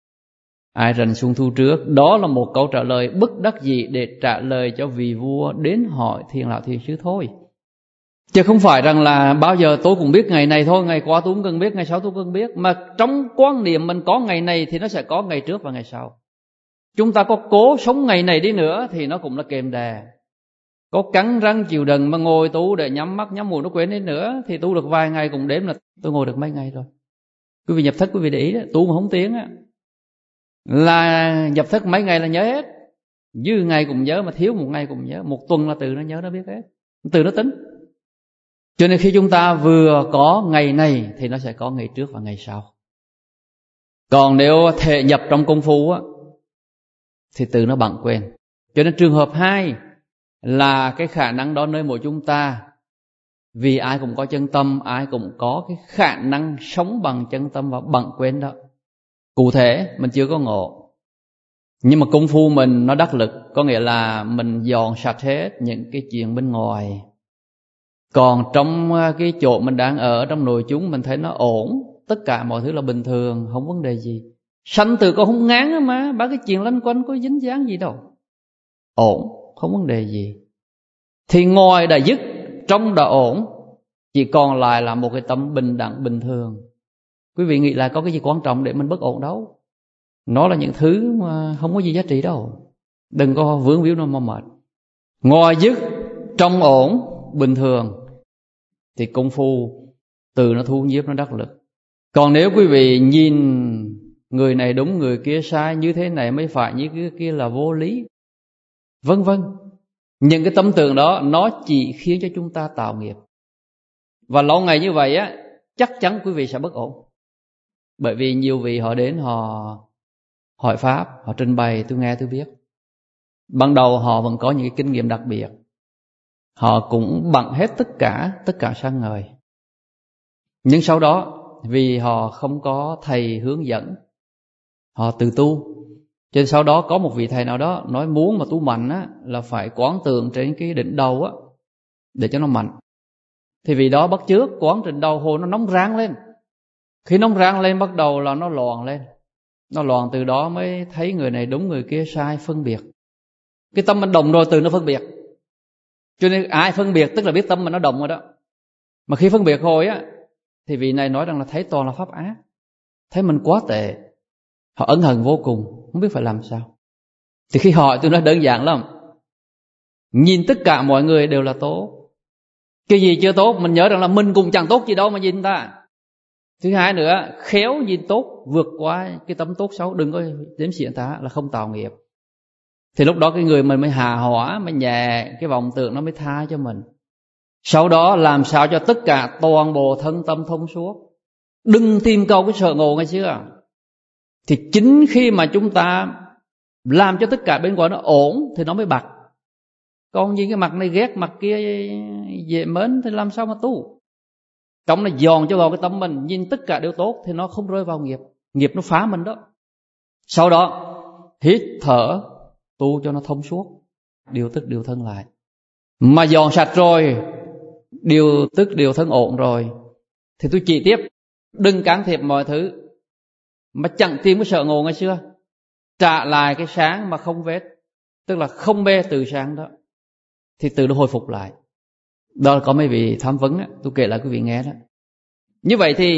ai rành xuân thu trước. Đó là một câu trả lời bất đắc dĩ để trả lời cho vị vua đến hỏi Thiền Lão Thiền Sư thôi. Chứ không phải rằng là bao giờ tôi cũng biết ngày này thôi, ngày qua tôi cũng cần biết, ngày sau tôi cũng cần biết. Mà trong quan niệm mình có ngày này thì nó sẽ có ngày trước và ngày sau. Chúng ta có cố sống ngày này đi nữa thì nó cũng là kềm đè. Có cắn răng chịu đựng mà ngồi tu để nhắm mắt nhắm mũi nó quên đi nữa, thì tu được vài ngày cũng đếm là tôi ngồi được mấy ngày rồi. Quý vị nhập thất quý vị để ý đó, tu mà không tiến á là nhập thất mấy ngày là nhớ hết. Dư ngày cũng nhớ mà thiếu một ngày cũng nhớ, một tuần là từ nó nhớ nó biết hết, từ nó tính. Cho nên khi chúng ta vừa có ngày này thì nó sẽ có ngày trước và ngày sau. Còn nếu thể nhập trong công phu á thì từ nó bẵng quên. Cho nên trường hợp 2 là cái khả năng đó nơi mỗi chúng ta Vì ai cũng có chân tâm, ai cũng có cái khả năng sống bằng chân tâm và bằng quên đó. Cụ thể mình chưa có ngộ, nhưng mà công phu mình nó đắc lực, có nghĩa là mình dọn sạch hết những cái chuyện bên ngoài. Còn trong cái chỗ mình đang ở, trong nội chúng, mình thấy nó ổn, tất cả mọi thứ là bình thường, không vấn đề gì. Sanh tử còn không ngán mà, ba cái chuyện lanh quanh có dính dáng gì đâu. Ổn, không vấn đề gì. Thì ngoài đã dứt, trong đã ổn, chỉ còn lại là một cái tâm bình đẳng bình thường. Quý vị nghĩ là có cái gì quan trọng để mình bất ổn đâu. Nó là những thứ mà không có gì giá trị đâu. Đừng có vướng víu nó mà mệt. Ngoài dứt, trong ổn, bình thường, thì công phu từ nó thu nhiếp, nó đắc lực. Còn nếu quý vị nhìn người này đúng, người kia sai, như thế này mới phải, như cái kia là vô lý, vân vân, những cái tâm tưởng đó nó chỉ khiến cho chúng ta tạo nghiệp. Và lâu ngày như vậy á, chắc chắn quý vị sẽ bất ổn. Bởi vì nhiều vị họ đến, họ hỏi pháp, họ trình bày, tôi nghe tôi biết. Ban đầu họ vẫn có những cái kinh nghiệm đặc biệt, họ cũng bằng hết tất cả sang ngời. Nhưng sau đó vì họ không có thầy hướng dẫn, họ tự tu. Cho nên sau đó có một vị thầy nào đó nói muốn mà tu mạnh á, là phải quán tượng trên cái đỉnh đầu á, để cho nó mạnh. Thì vì đó bắt chước quán trên đầu, hồ nó nóng rang lên. Khi nóng rang lên bắt đầu là nó loạn lên. Nó loạn, từ đó mới thấy người này đúng, người kia sai, phân biệt. Cái tâm mình đồng rồi từ nó phân biệt. Cho nên ai phân biệt tức là biết tâm mình nó đồng rồi đó. Mà khi phân biệt rồi á, thì vị này nói rằng là thấy toàn là pháp ác, thấy mình quá tệ. Họ ân hận vô cùng, không biết phải làm sao. Thì khi hỏi tôi nói đơn giản lắm. Nhìn tất cả mọi người đều là tốt. Cái gì chưa tốt mình nhớ rằng là mình cũng chẳng tốt gì đâu mà nhìn ta. Thứ hai nữa, khéo nhìn tốt, vượt qua cái tấm tốt xấu, đừng có đếm xỉa ta, là không tạo nghiệp. Thì lúc đó cái người mình mới hạ hỏa, mới nhẹ cái vọng tưởng, nó mới tha cho mình. Sau đó làm sao cho tất cả toàn bộ thân tâm thông suốt. Đừng tìm cầu cái sợ ngộ ngày xưa. Thì chính khi mà chúng ta làm cho tất cả bên ngoài nó ổn thì nó mới bạc. Còn nhìn cái mặt này ghét, mặt kia dễ mến thì làm sao mà tu. Trong này dòn cho vào cái tâm mình, nhìn tất cả đều tốt thì nó không rơi vào nghiệp. Nghiệp nó phá mình đó. Sau đó hít thở, tu cho nó thông suốt, điều tức điều thân lại. Mà dọn sạch rồi, điều tức điều thân ổn rồi, thì tôi chỉ tiếp. Đừng can thiệp mọi thứ. Mà chẳng tìm cái sợ ngộ ngày xưa, trả lại cái sáng mà không vết, tức là không mê từ sáng đó, thì từ nó hồi phục lại. Đó là có mấy vị tham vấn đó, tôi kể lại quý vị nghe đó. Như vậy thì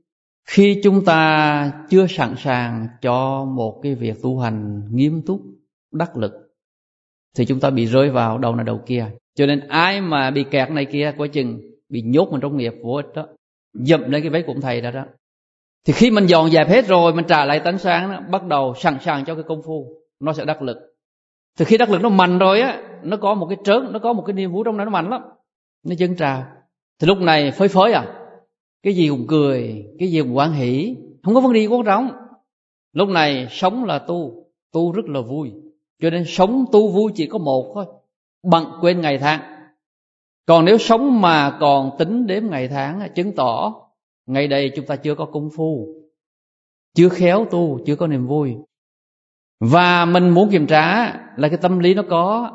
khi chúng ta chưa sẵn sàng cho một cái việc tu hành nghiêm túc, đắc lực, thì chúng ta bị rơi vào đầu này đầu kia. Cho nên ai mà bị kẹt này kia, coi chừng bị nhốt mình trong nghiệp vô ích đó, dậm lên cái vết của thầy đó đó. Thì khi mình dọn dẹp hết rồi, mình trả lại tánh sáng đó, bắt đầu sẵn sàng cho cái công phu, nó sẽ đắc lực. Thì khi đắc lực nó mạnh rồi á, nó có một cái trớn, nó có một cái niềm vui trong đó, nó mạnh lắm, nó dâng trào. Thì lúc này phơi phới cái gì cũng cười, cái gì cũng hoan hỷ, không có vấn đề quan trọng. Lúc này sống là tu rất là vui. Cho nên sống tu vui chỉ có một thôi, bận quên ngày tháng. Còn nếu sống mà còn tính đếm ngày tháng, chứng tỏ ngày đây chúng ta chưa có công phu, chưa khéo tu, chưa có niềm vui. Và mình muốn kiểm tra là cái tâm lý nó có.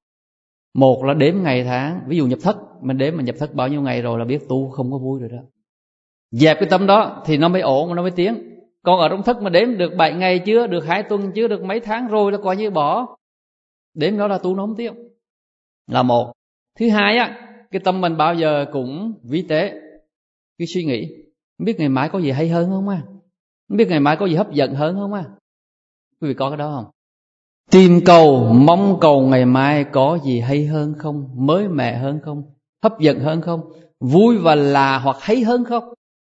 Một là đếm ngày tháng. Ví dụ nhập thất, mình đếm mà nhập thất bao nhiêu ngày rồi là biết tu không có vui rồi đó. Dẹp cái tâm đó thì nó mới ổn, nó mới tiến. Còn ở trong thất mà đếm được 7 ngày chưa, được 2 tuần chưa, được mấy tháng rồi là coi như bỏ. Đếm đó là tu nó không tiến. Là một. Thứ hai á, cái tâm mình bao giờ cũng vi tế, cái suy nghĩ không biết ngày mai có gì hay hơn không không biết ngày mai có gì hấp dẫn hơn không quý vị có cái đó không? Tìm cầu, mong cầu ngày mai có gì hay hơn không, mới mẻ hơn không, hấp dẫn hơn không, vui và lạ hoặc hay hơn không.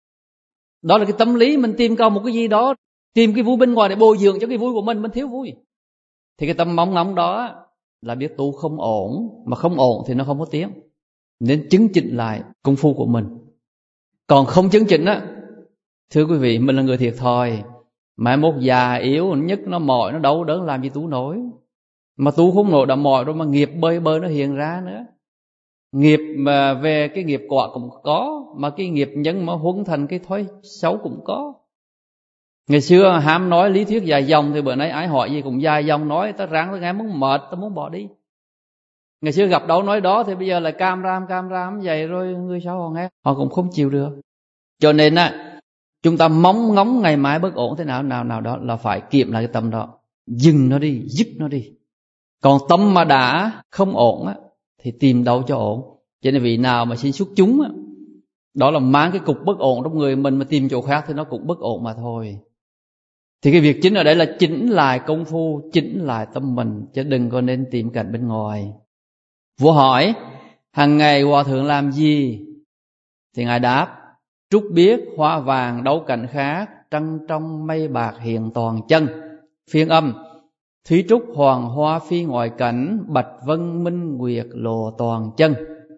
Đó là cái tâm lý mình tìm cầu một cái gì đó, tìm cái vui bên ngoài để bồi dưỡng cho cái vui của mình thiếu vui. Thì cái tâm mong ngóng đó là biết tu không ổn, mà không ổn thì nó không có tiếng. Nên chứng chỉnh lại công phu của mình. Còn không chứng chỉnh á, thưa quý vị, mình là người thiệt thòi. Mai mốt già yếu, nhất nó mỏi, nó đau đớn làm gì tu nổi. Mà tu không nổi đã mỏi rồi mà nghiệp bơi nó hiện ra nữa. Nghiệp mà về cái nghiệp quả cũng có, mà cái nghiệp nhân mà huấn thành cái thói xấu cũng có. Ngày xưa ham nói lý thuyết dài dòng, thì bữa nay ai hỏi gì cũng dài dòng nói, ta ráng ta nghe muốn mệt, ta muốn bỏ đi. Ngày xưa gặp đâu nói đó, thì bây giờ lại cam ram vậy, rồi người sao họ nghe, họ cũng không chịu được. Cho nên chúng ta mong ngóng ngày mai bất ổn thế nào đó là phải kiểm lại cái tâm đó, dừng nó đi, dứt nó đi. Còn tâm mà đã không ổn thì tìm đâu cho ổn. Cho nên vị nào mà xin xuất chúng đó là mang cái cục bất ổn trong người mình, mà tìm chỗ khác thì nó cũng bất ổn mà thôi. Thì cái việc chính ở đây là chỉnh lại công phu, chỉnh lại tâm mình, chứ đừng có nên tìm cảnh bên ngoài. Vua hỏi hàng ngày hòa thượng làm gì? Thì ngài đáp: trúc biếc hoa vàng đấu cảnh khác, trăng trong mây bạc hiện toàn chân. Phiên âm: thúy trúc hoàng hoa phi ngoại cảnh, bạch vân minh nguyệt lộ toàn chân.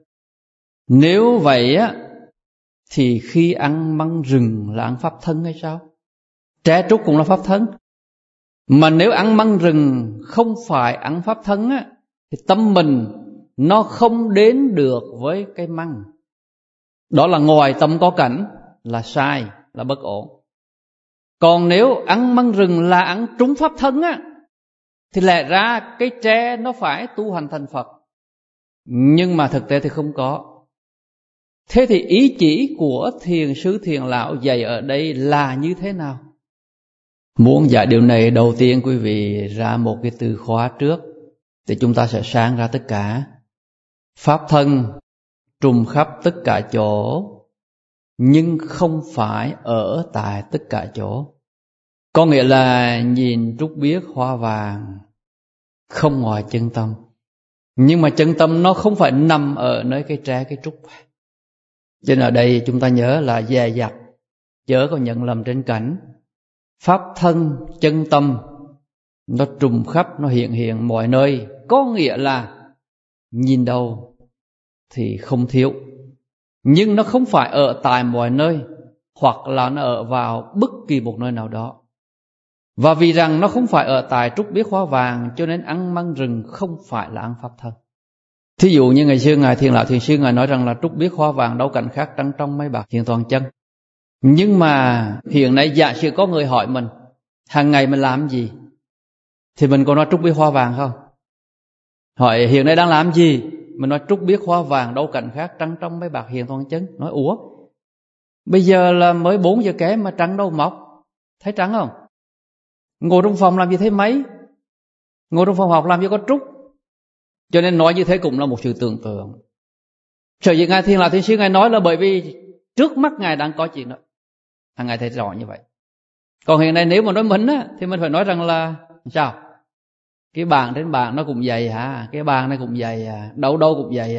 Nếu vậy thì khi ăn măng rừng là ăn pháp thân hay sao? Tre trúc cũng là pháp thân. Mà nếu ăn măng rừng không phải ăn pháp thân thì tâm mình nó không đến được với cái măng. Đó là ngoài tâm có cảnh, là sai, là bất ổn. Còn nếu ăn măng rừng là ăn trúng pháp thân thì lẽ ra cái tre nó phải tu hành thành Phật. Nhưng mà thực tế thì không có. Thế thì ý chỉ của thiền sư Thiền Lão dạy ở đây là như thế nào? Muốn giải điều này, đầu tiên quý vị ra một cái từ khóa trước, thì chúng ta sẽ sáng ra tất cả. Pháp thân trùm khắp tất cả chỗ, nhưng không phải ở tại tất cả chỗ. Có nghĩa là nhìn trúc biếc hoa vàng không ngoài chân tâm, nhưng mà chân tâm nó không phải nằm ở nơi cái tre cái trúc. Cho nên ở đây chúng ta nhớ là dè dặt, chớ có nhận lầm trên cảnh. Pháp thân chân tâm nó trùm khắp, nó hiện mọi nơi. Có nghĩa là nhìn đâu thì không thiếu, nhưng nó không phải ở tại mọi nơi, hoặc là nó ở vào bất kỳ một nơi nào đó. Và vì rằng nó không phải ở tại trúc biếc hoa vàng, cho nên ăn măng rừng không phải là ăn pháp thân. Thí dụ như ngày xưa Ngài Thiền Lão Thiền Sư Ngài nói rằng là trúc biếc hoa vàng đấu cảnh khác, trăng trong mây bạc hiện toàn chân. Nhưng mà hiện nay giả sử có người hỏi mình hàng ngày mình làm gì, thì mình có nói trúc biếc hoa vàng không? Hỏi hiện nay đang làm gì, mình nói trúc biếc hoa vàng đấu cảnh khác, trăng trong mây bạc hiện toàn chân. Nói ủa, bây giờ là mới 4 giờ kém mà trăng đâu mọc, thấy trắng không? Ngồi trong phòng làm gì thấy mấy, ngồi trong phòng học làm gì có trúc. Cho nên nói như thế cũng là một sự tưởng tượng. Sở dĩ Ngài Thiền Lão Thiền Sư Ngài nói là bởi vì trước mắt Ngài đang có chuyện đó, hàng ngày thấy rõ như vậy. Còn hiện nay nếu mà nói mình thì mình phải nói rằng là sao? Cái bàn trên bàn nó cũng dày cái bàn này cũng dày đâu cũng dày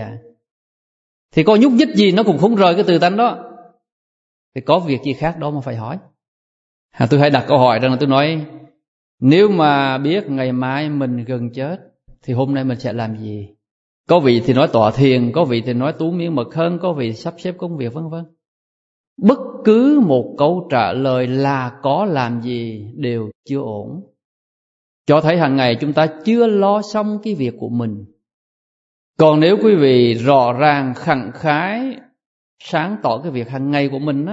thì có nhúc nhích gì nó cũng không rời cái từ tánh đó. Thì có việc gì khác đó mà phải hỏi. Tôi hay đặt câu hỏi rằng là tôi nói, nếu mà biết ngày mai mình gần chết thì hôm nay mình sẽ làm gì? Có vị thì nói tọa thiền, có vị thì nói tú miên mật hơn, có vị sắp xếp công việc vân vân. Bất cứ một câu trả lời là có làm gì đều chưa ổn, cho thấy hàng ngày chúng ta chưa lo xong cái việc của mình. Còn nếu quý vị rõ ràng khẳng khái sáng tỏ cái việc hàng ngày của mình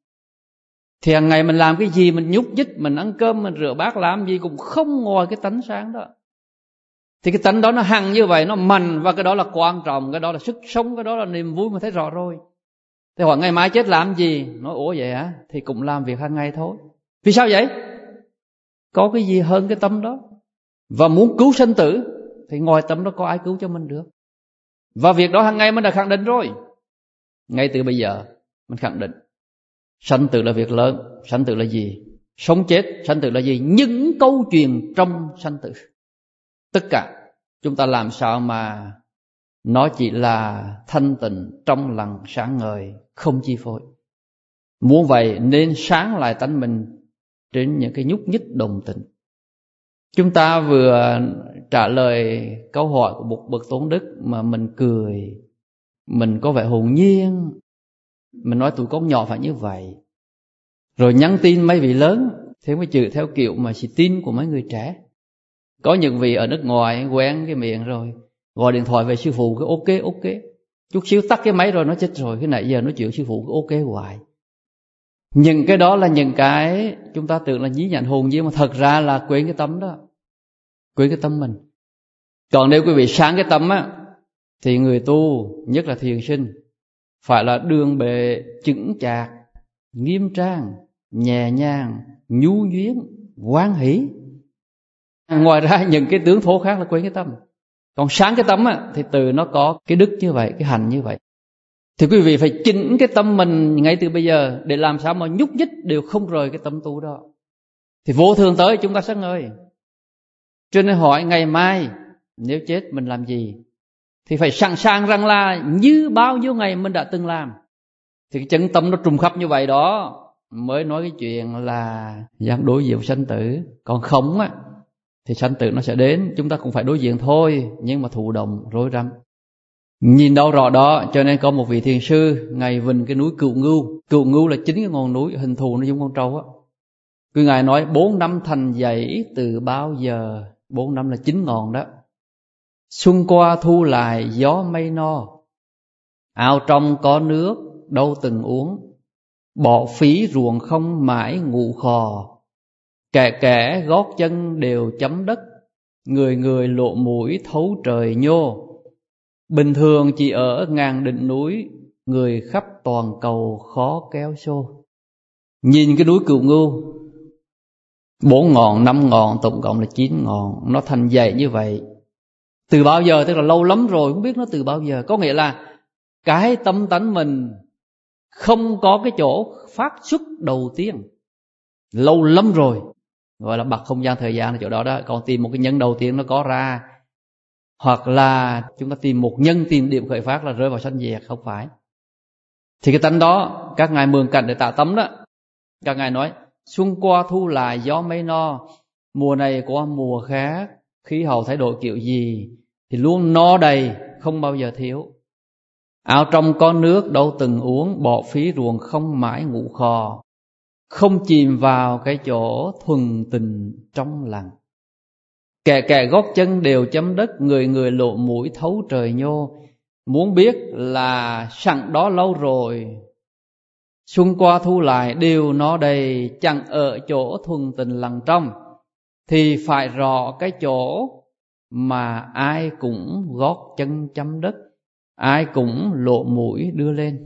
thì hàng ngày mình làm cái gì, mình nhúc nhích, mình ăn cơm, mình rửa bát, làm gì cũng không ngoài cái tánh sáng đó. Thì cái tánh đó nó hằng như vậy, nó mạnh, và cái đó là quan trọng, cái đó là sức sống, cái đó là niềm vui mà thấy rõ rồi. Thì hỏi ngày mai chết làm gì? Nói ủa vậy hả? Thì cũng làm việc hàng ngày thôi. Vì sao vậy? Có cái gì hơn cái tâm đó? Và muốn cứu sinh tử thì ngoài tâm đó có ai cứu cho mình được. Và việc đó hàng ngày mình đã khẳng định rồi. Ngay từ bây giờ mình khẳng định sanh tử là việc lớn. Sanh tử là gì? Sống chết, sanh tử là gì? Những câu chuyện trong sanh tử, tất cả chúng ta làm sao mà nó chỉ là thanh tịnh, trong lặng, sáng ngời, không chi phối. Muốn vậy nên sáng lại tánh mình trên những cái nhúc nhích đồng tình. Chúng ta vừa trả lời câu hỏi của một bậc tôn đức mà mình cười, mình có vẻ hồn nhiên, mình nói tụi con nhỏ phải như vậy, rồi nhắn tin mấy vị lớn theo cái chữ theo kiểu mà chỉ tin của mấy người trẻ. Có những vị ở nước ngoài quen cái miệng rồi gọi điện thoại về sư phụ cái ok. Chút xíu tắt cái máy rồi nó chết rồi, cái nãy giờ nói chuyện sư phụ ok hoài. Những cái đó là những cái chúng ta tưởng là nhí nhảnh hồn nhiên, mà thật ra là quên cái tâm đó, quên cái tâm mình. Còn nếu quý vị sáng cái tâm á, thì người tu, nhất là thiền sinh, phải là đường bệ chững chạc, nghiêm trang, nhẹ nhàng, nhu nhuyễn, hoan hỷ. Ngoài ra những cái tướng thô khác là quên cái tâm. Còn sáng cái tâm á, thì từ nó có cái đức như vậy, cái hành như vậy. Thì quý vị phải chỉnh cái tâm mình ngay từ bây giờ, để làm sao mà nhúc nhích đều không rời cái tâm tu đó. Thì vô thường tới chúng ta sẽ ngơi. Cho nên hỏi ngày mai nếu chết mình làm gì, thì phải sẵn sàng rằng là như bao nhiêu ngày mình đã từng làm. Thì cái chân tâm nó trùng khắp như vậy đó mới nói cái chuyện là dám đối diện sanh tử. Còn không á, thì sanh tử nó sẽ đến, chúng ta cũng phải đối diện thôi, nhưng mà thụ động rối rắm. Nhìn đâu rõ đó. Cho nên có một vị thiền sư, Ngài vịnh cái núi Cựu Ngưu. Cựu Ngưu là 9 cái ngọn núi, hình thù nó giống con trâu á. Cứ Ngài nói 4 năm thành dãy từ bao giờ. 4 năm là 9 ngọn đó. Xuân qua thu lại gió mây no, ao trong có nước đâu từng uống, bỏ phí ruộng không mãi ngủ khò, kẻ kẻ gót chân đều chấm đất, người người lộ mũi thấu trời nhô. Bình thường chỉ ở ngàn đỉnh núi, người khắp toàn cầu khó kéo xô. Nhìn cái núi Cựu Ngưu, 4 ngọn, 5 ngọn, tổng cộng là 9 ngọn, nó thành dãy như vậy. Từ bao giờ, tức là lâu lắm rồi, không biết nó từ bao giờ. Có nghĩa là cái tâm tánh mình không có cái chỗ phát xuất đầu tiên, lâu lắm rồi, gọi là bậc không gian thời gian ở chỗ đó đó. Còn tìm một cái nhân đầu tiên nó có ra, hoặc là chúng ta tìm một nhân, tìm điểm khởi phát là rơi vào sanh diệt, không phải. Thì cái tánh đó các ngài mượn cảnh để tạo tâm đó. Các ngài nói xuân qua thu lại gió mây no, mùa này qua mùa khác, khí hậu thay đổi kiểu gì thì luôn no đầy, không bao giờ thiếu. Ao trong có nước đâu từng uống, bỏ phí ruộng không mãi ngủ khò, không chìm vào cái chỗ thuần tình trong lặng. Kẻ kẻ gót chân đều chấm đất, người người lộ mũi thấu trời nhô. Muốn biết là sẵn đó lâu rồi, xuân qua thu lại đều nó đầy, chẳng ở chỗ thuần tình lặng trong, thì phải rõ cái chỗ mà ai cũng gót chân chấm đất, ai cũng lộ mũi đưa lên.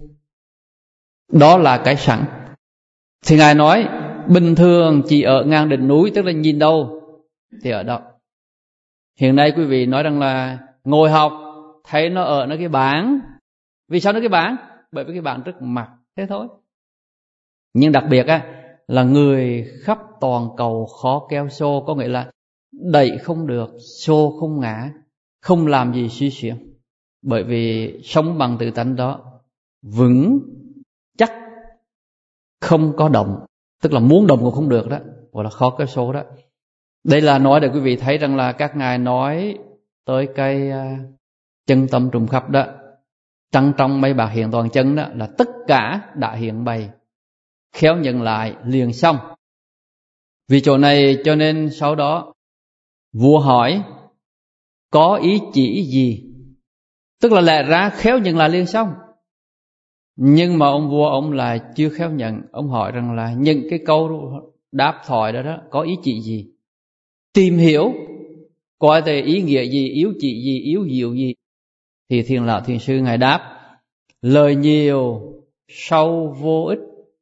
Đó là cái sẵn. Thì Ngài nói bình thường chỉ ở ngang đỉnh núi, tức là nhìn đâu thì ở đó. Hiện nay quý vị nói rằng là ngồi học thấy nó ở nó cái bảng. Vì sao nó cái bảng? Bởi vì cái bảng trước mặt, thế thôi. Nhưng đặc biệt á, là người khắp toàn cầu khó kéo xô, có nghĩa là đẩy không được, xô không ngã, không làm gì suy xuyển. Bởi vì sống bằng tự tánh đó vững chắc, không có động, tức là muốn động cũng không được đó, gọi là khó kéo xô đó. Đây là nói để quý vị thấy rằng là các ngài nói tới cái chân tâm trùng khắp đó, trăng trong mây bạc hiện toàn chân đó, là tất cả đã hiện bày, khéo nhận lại liền xong. Vì chỗ này cho nên sau đó vua hỏi có ý chỉ gì, tức là lẽ ra khéo nhận lại liền xong. Nhưng mà ông vua ông là chưa khéo nhận. Ông hỏi rằng là những cái câu đáp thoại đó đó có ý chỉ gì, tìm hiểu coi về ý nghĩa gì, yếu chỉ gì, yếu diệu gì. Thì Thiền Lão Thiền Sư ngài đáp lời nhiều sâu vô ích,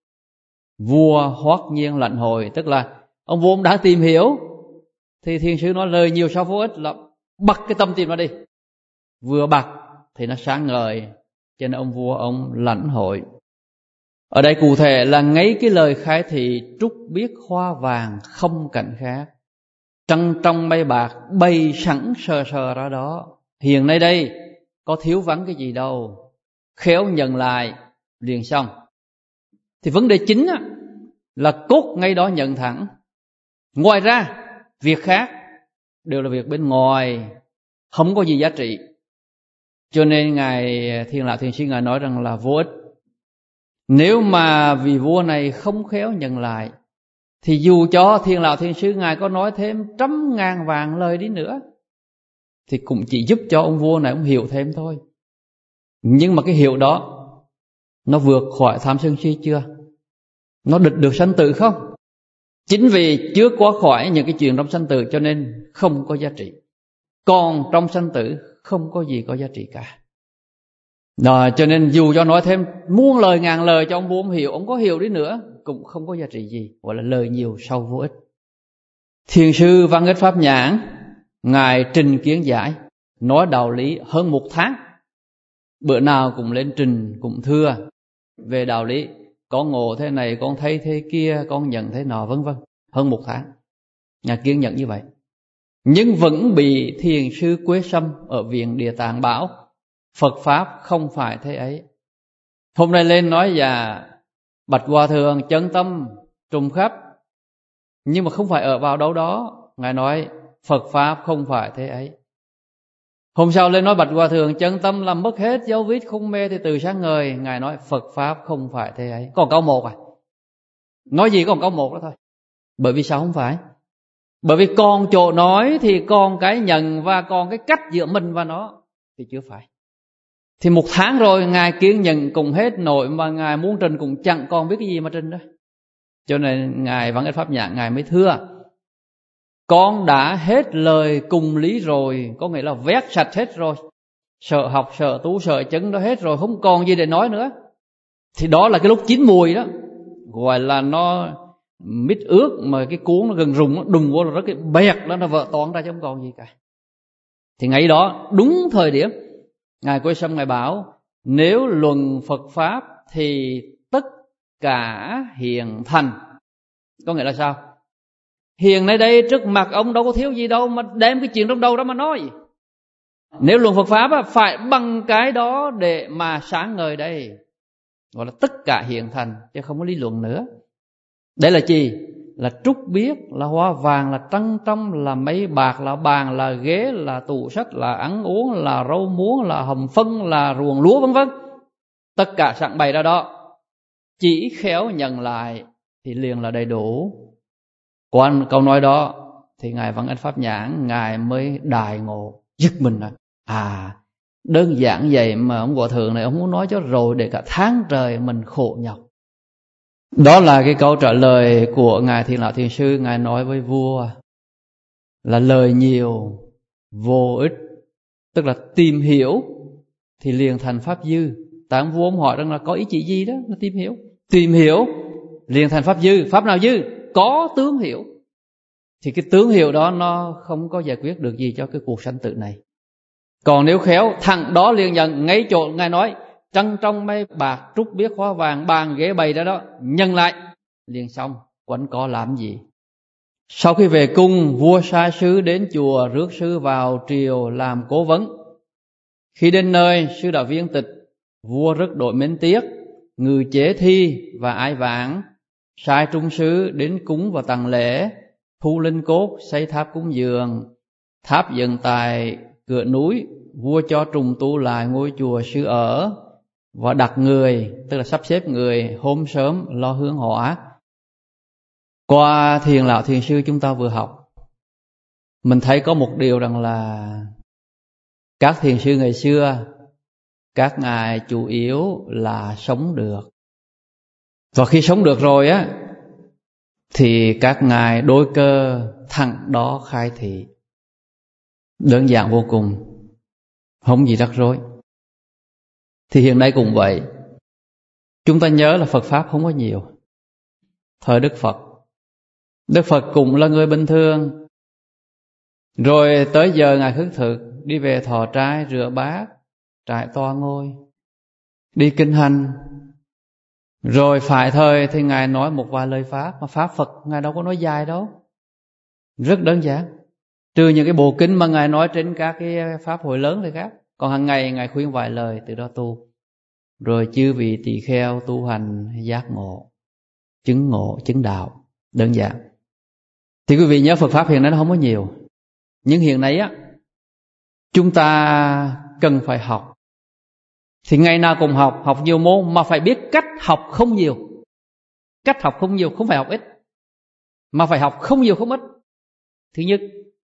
vua hoắc nhiên lãnh hội. Tức là ông vua đã tìm hiểu, thì Thiền Sư nói lời nhiều sâu vô ích là bật cái tâm tìm nó đi. Vừa bật thì nó sáng ngời, cho nên ông vua ông lãnh hội. Ở đây cụ thể là ngay cái lời khai thị trúc biết hoa vàng không cảnh khác, trăng trong mây bạc bay sẵn sờ sờ ra đó. Hiện nay đây có thiếu vắng cái gì đâu, khéo nhận lại liền xong. Thì vấn đề chính á, là cốt ngay đó nhận thẳng. Ngoài ra việc khác đều là việc bên ngoài, không có gì giá trị. Cho nên ngài Thiền Lão Thiền Sư ngài nói rằng là vô ích. Nếu mà vì vua này không khéo nhận lại, thì dù cho Thiền Lão Thiền Sư ngài có nói thêm 100.000 vàng lời đi nữa, thì cũng chỉ giúp cho ông vua này ông hiểu thêm thôi. Nhưng mà cái hiểu đó nó vượt khỏi tham sân si chưa? Nó địch được sanh tử không? Chính vì chưa qua khỏi những cái chuyện trong sanh tử cho nên không có giá trị. Còn trong sanh tử không có gì có giá trị cả. Rồi, cho nên dù cho nói thêm muôn lời ngàn lời cho ông vua ông hiểu, ông có hiểu đi nữa cũng không có giá trị gì, gọi là lời nhiều sâu vô ích. Thiền sư Văn Ích Pháp Nhãn, ngài trình kiến giải, nói đạo lý hơn 1 tháng. Bữa nào cũng lên trình, cũng thưa về đạo lý. Con ngộ thế này, con thấy thế kia, con nhận thế nọ, vân vân. Hơn 1 tháng ngài kiên nhẫn như vậy. Nhưng vẫn bị thiền sư Quế Sâm ở viện Địa Tạng bảo Phật Pháp không phải thế ấy. Hôm nay lên nói và Bạch Hòa Thượng chân tâm trùng khắp, nhưng mà không phải ở vào đâu đó. Ngài nói Phật Pháp không phải thế ấy. Hôm sau lên nói Bạch Hòa Thượng chân tâm làm mất hết dấu vết khung mê thì từ sáng ngời. Ngài nói Phật Pháp không phải thế ấy. Còn câu 1 à? Nói gì còn câu 1 đó thôi. Bởi vì sao không phải? Bởi vì còn chỗ nói thì còn cái nhận và còn cái cách giữa mình và nó thì chưa phải. Thì 1 tháng rồi Ngài kiên nhẫn cùng hết nội, mà Ngài muốn trình cũng chẳng còn biết cái gì mà trình đó. Cho nên Ngài Văn Ích Pháp Nhãn Ngài mới thưa: con đã hết lời cùng lý rồi, có nghĩa là vét sạch hết rồi, sợ học, sợ tu, sợ chứng đó hết rồi, không còn gì để nói nữa. Thì đó là cái lúc chín mùi đó, gọi là nó mít ướt mà cái cuốn nó gần rụng, nó đùng vô là rất cái bẹt đó, nó vỡ toan ra chứ không còn gì cả. Thì ngày đó đúng thời điểm Ngài Quế Sâm Ngài bảo nếu luận Phật Pháp thì tất cả hiện thành. Có nghĩa là sao? Hiền nơi đây trước mặt ông đâu có thiếu gì đâu mà đem cái chuyện trong đầu đó mà nói. Nếu luận Phật Pháp phải bằng cái đó để mà sáng ngời đây, gọi là tất cả hiện thành, chứ không có lý luận nữa. Đây là gì? Là trúc biếc, là hoa vàng, là trăng trong, là mây bạc, là bàn, là ghế, là tủ sách, là ăn uống, là rau muống, là hầm phân, là ruộng lúa, vân vân. Tất cả sẵn bày ra đó, chỉ khéo nhận lại thì liền là đầy đủ. Quan câu nói đó thì Ngài Văn Ích Pháp Nhãn Ngài mới đại ngộ, giật mình là đơn giản vậy mà ông Hòa Thượng này ông muốn nói cho rồi để cả tháng trời mình khổ nhọc. Đó là cái câu trả lời của Ngài Thiền Lão Thiền Sư. Ngài nói với vua là lời nhiều vô ích, tức là tìm hiểu thì liền thành pháp dư. Tại ông vua ông hỏi rằng là có ý chỉ gì đó, nó tìm hiểu liền thành pháp dư. Pháp nào dư? Có tướng hiểu. Thì cái tướng hiểu đó nó không có giải quyết được gì cho cái cuộc sanh tử này. Còn nếu khéo thằng đó liền nhận ngay chỗ Ngài nói trăng trong mây bạc, trúc biếc hoa vàng, bàn ghế bày đó, nhân lại liền xong, quanh co làm gì. Sau khi về cung, vua sai sứ đến chùa rước sư vào triều làm cố vấn. Khi đến nơi, sư đạo viên tịch, vua rất đội mến tiếc, ngự chế thi và ai vãng, sai trung sứ đến cúng và tặng lễ, thu linh cốt, xây tháp cúng dường, tháp dựng tại cửa núi. Vua cho trùng tu lại ngôi chùa sư ở và đặt người, tức là sắp xếp người hôm sớm lo hương hỏa. Qua Thiền Lão Thiền Sư chúng ta vừa học, mình thấy có một điều rằng là các thiền sư ngày xưa, các ngài chủ yếu là sống được. Và khi sống được rồi thì các ngài đối cơ thẳng đó khai thị. Đơn giản vô cùng, không gì rắc rối. Thì hiện nay cũng vậy. Chúng ta nhớ là Phật Pháp không có nhiều. Thời Đức Phật cũng là người bình thường. Rồi tới giờ Ngài khất thực, đi về thọ trai, rửa bát, trải tòa ngôi, đi kinh hành. Rồi phải thời thì Ngài nói một vài lời Pháp. Mà Pháp Phật Ngài đâu có nói dài đâu, rất đơn giản. Trừ những cái bộ kinh mà Ngài nói trên các cái Pháp hội lớn thì khác. Còn hàng ngày Ngài khuyên vài lời, từ đó tu. Rồi chư vị tỳ kheo tu hành giác ngộ, chứng đạo. Đơn giản. Thì quý vị nhớ Phật Pháp hiện nay nó không có nhiều. Nhưng hiện nay chúng ta cần phải học. Thì ngày nào cũng học nhiều môn, mà phải biết cách học không nhiều. Cách học không nhiều, không phải học ít, mà phải học không nhiều không ít. Thứ nhất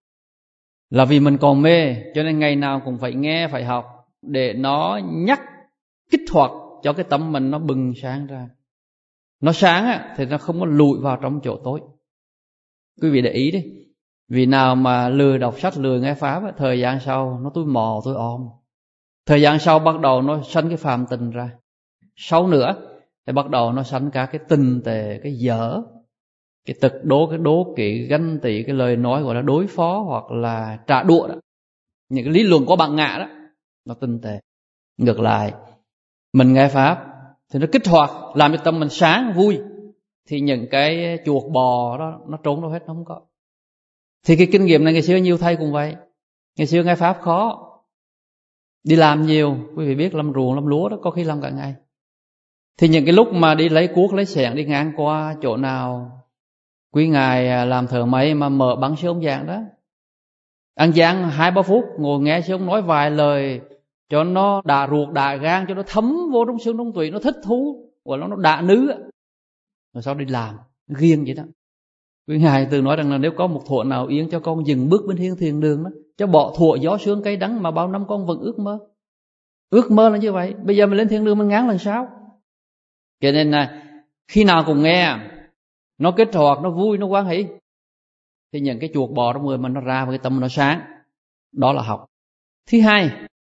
là vì mình còn mê, cho nên ngày nào cũng phải nghe, phải học, để nó nhắc kích hoạt cho cái tâm mình nó bừng sáng ra. Nó sáng á, thì nó không có lùi vào trong chỗ tối. Quý vị để ý đi. Vì nào mà lười đọc sách, lười nghe pháp á, thời gian sau nó tối mò tối om. Thời gian sau bắt đầu nó sanh cái phàm tình ra. Sau nữa thì bắt đầu nó sanh cả cái tình tệ, cái dở, cái tật đố, cái đố kỵ, ganh tị, cái lời nói gọi là đối phó hoặc là trả đũa đó. Những cái lý luận có bằng ngã đó, nó tinh tệ. Ngược lại, mình nghe pháp thì nó kích hoạt, làm cho tâm mình sáng, vui. Thì những cái chuột bò đó nó trốn đâu hết, nó không có. Thì cái kinh nghiệm này ngày xưa nhiều thầy cũng vậy. Ngày xưa nghe pháp khó, đi làm nhiều, quý vị biết làm ruộng, làm lúa đó, có khi làm cả ngày. Thì những cái lúc mà đi lấy cuốc, lấy xẻng, đi ngang qua chỗ nào quý ngài làm thợ máy mà mở băng sư ông giảng đó, ăn giảng 2-3 phút ngồi nghe sư ông nói vài lời cho nó đà ruột đà gan, cho nó thấm vô trong xương trong tủy, nó thích thú, gọi là nó đạ nữ. Rồi sau đi làm riêng vậy đó. Quý ngài từng nói rằng là nếu có một thuở nào yên cho con dừng bước bên hiên thiền đường đó, cho bỏ thuở gió sương cây đắng mà bao năm con vẫn ước mơ. Ước mơ là như vậy. Bây giờ mình lên thiên đường mình ngán lần sao? Cho nên là khi nào cũng nghe nó kích hoạt, nó vui, nó hoan hỷ, thì những cái chuột bò trong người mình nó ra và cái tâm nó sáng. Đó là học. Thứ hai,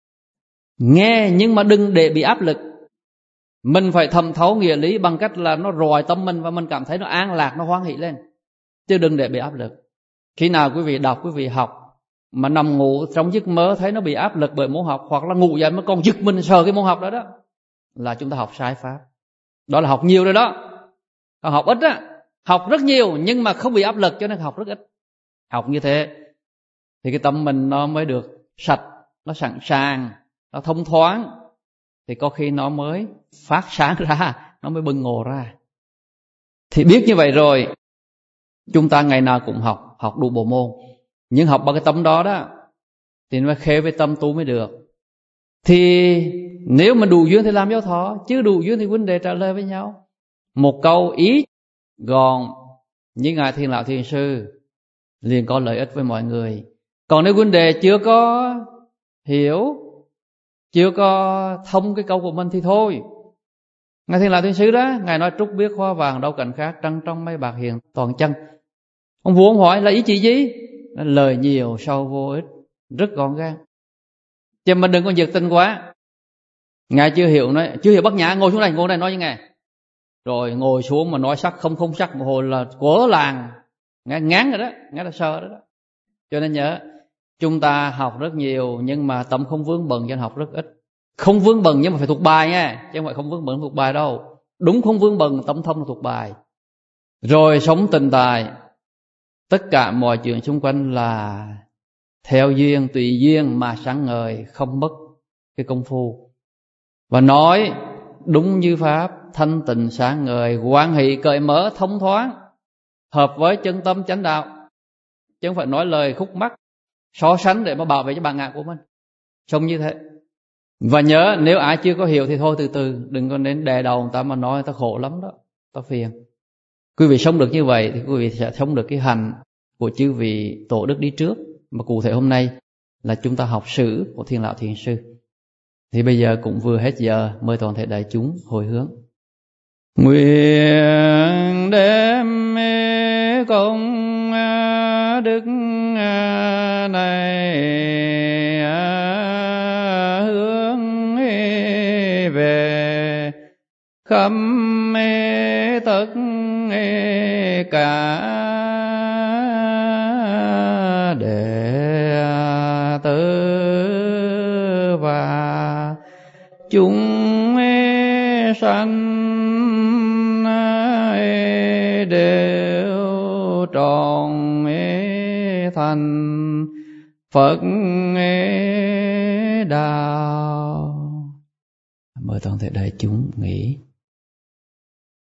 nghe nhưng mà đừng để bị áp lực. Mình phải thẩm thấu nghĩa lý bằng cách là nó rọi tâm mình và mình cảm thấy nó an lạc, nó hoan hỷ lên, chứ đừng để bị áp lực. Khi nào quý vị đọc, quý vị học mà nằm ngủ trong giấc mơ thấy nó bị áp lực bởi môn học, hoặc là ngủ dậy mà còn giật mình sợ cái môn học đó đó, là chúng ta học sai pháp. Đó là học nhiều rồi đó. Còn học ít á, học rất nhiều nhưng mà không bị áp lực cho nên học rất ít. Học như thế thì cái tâm mình nó mới được sạch, nó sẵn sàng, nó thông thoáng, thì có khi nó mới phát sáng ra, nó mới bừng ngộ ra. Thì biết như vậy rồi, chúng ta ngày nào cũng học, học đủ bộ môn. Nhưng học bằng cái tâm đó đó thì nó khế với tâm tu mới được. Thì nếu mà đủ duyên thì làm giáo thọ, chứ đủ duyên thì huynh đệ trả lời với nhau. Một câu ý gọn như ngài Thiền Lão Thiền Sư liền có lợi ích với mọi người. Còn nếu huynh đệ chưa có hiểu, chưa có thông cái câu của mình thì thôi. Ngài Thiền Lão Thiền Sư đó, ngài nói trúc biết hoa vàng đâu cạnh khác, trăng trong mây bạc hiện toàn chân. Ông vua ông hỏi là ý chỉ gì? Lời nhiều sâu vô ích, rất gọn gàng. Chứ mình đừng có nhiệt tình quá. Ngài chưa hiểu, nói chưa hiểu Bát Nhã, ngồi xuống đây, ngồi đây nói với ngài. Rồi ngồi xuống mà nói sắc không sắc một hồi là của làng, ngán rồi đó, ngán là sợ đó. Cho nên nhớ, chúng ta học rất nhiều nhưng mà tâm không vướng bận cho nên học rất ít. Không vướng bận nhưng mà phải thuộc bài nha, chứ không phải không vướng bận thuộc bài đâu. Đúng không vướng bận, tâm thông là thuộc bài. Rồi sống tình tài, tất cả mọi chuyện xung quanh là theo duyên, tùy duyên mà sáng ngời, không mất cái công phu. Và nói đúng như pháp, thanh tịnh sáng ngời, hoan hỷ cởi mở, thông thoáng, hợp với chân tâm chánh đạo. Chứ không phải nói lời khúc mắc, so sánh để mà bảo vệ cho bản ngã của mình. Sống như thế. Và nhớ, nếu ai chưa có hiểu thì thôi từ từ, đừng có nên đè đầu người ta mà nói, người ta khổ lắm đó, ta phiền. Quý vị sống được như vậy thì quý vị sẽ sống được cái hành của chư vị tổ đức đi trước. Mà cụ thể hôm nay là chúng ta học sử của Thiền Lão Thiền Sư. Thì bây giờ cũng vừa hết giờ, mời toàn thể đại chúng hồi hướng. Nguyện đem công đức này hướng về khắp tất cả đệ tử và chúng sanh đều trọn thành Phật đạo. Mời toàn thể đại chúng nghỉ.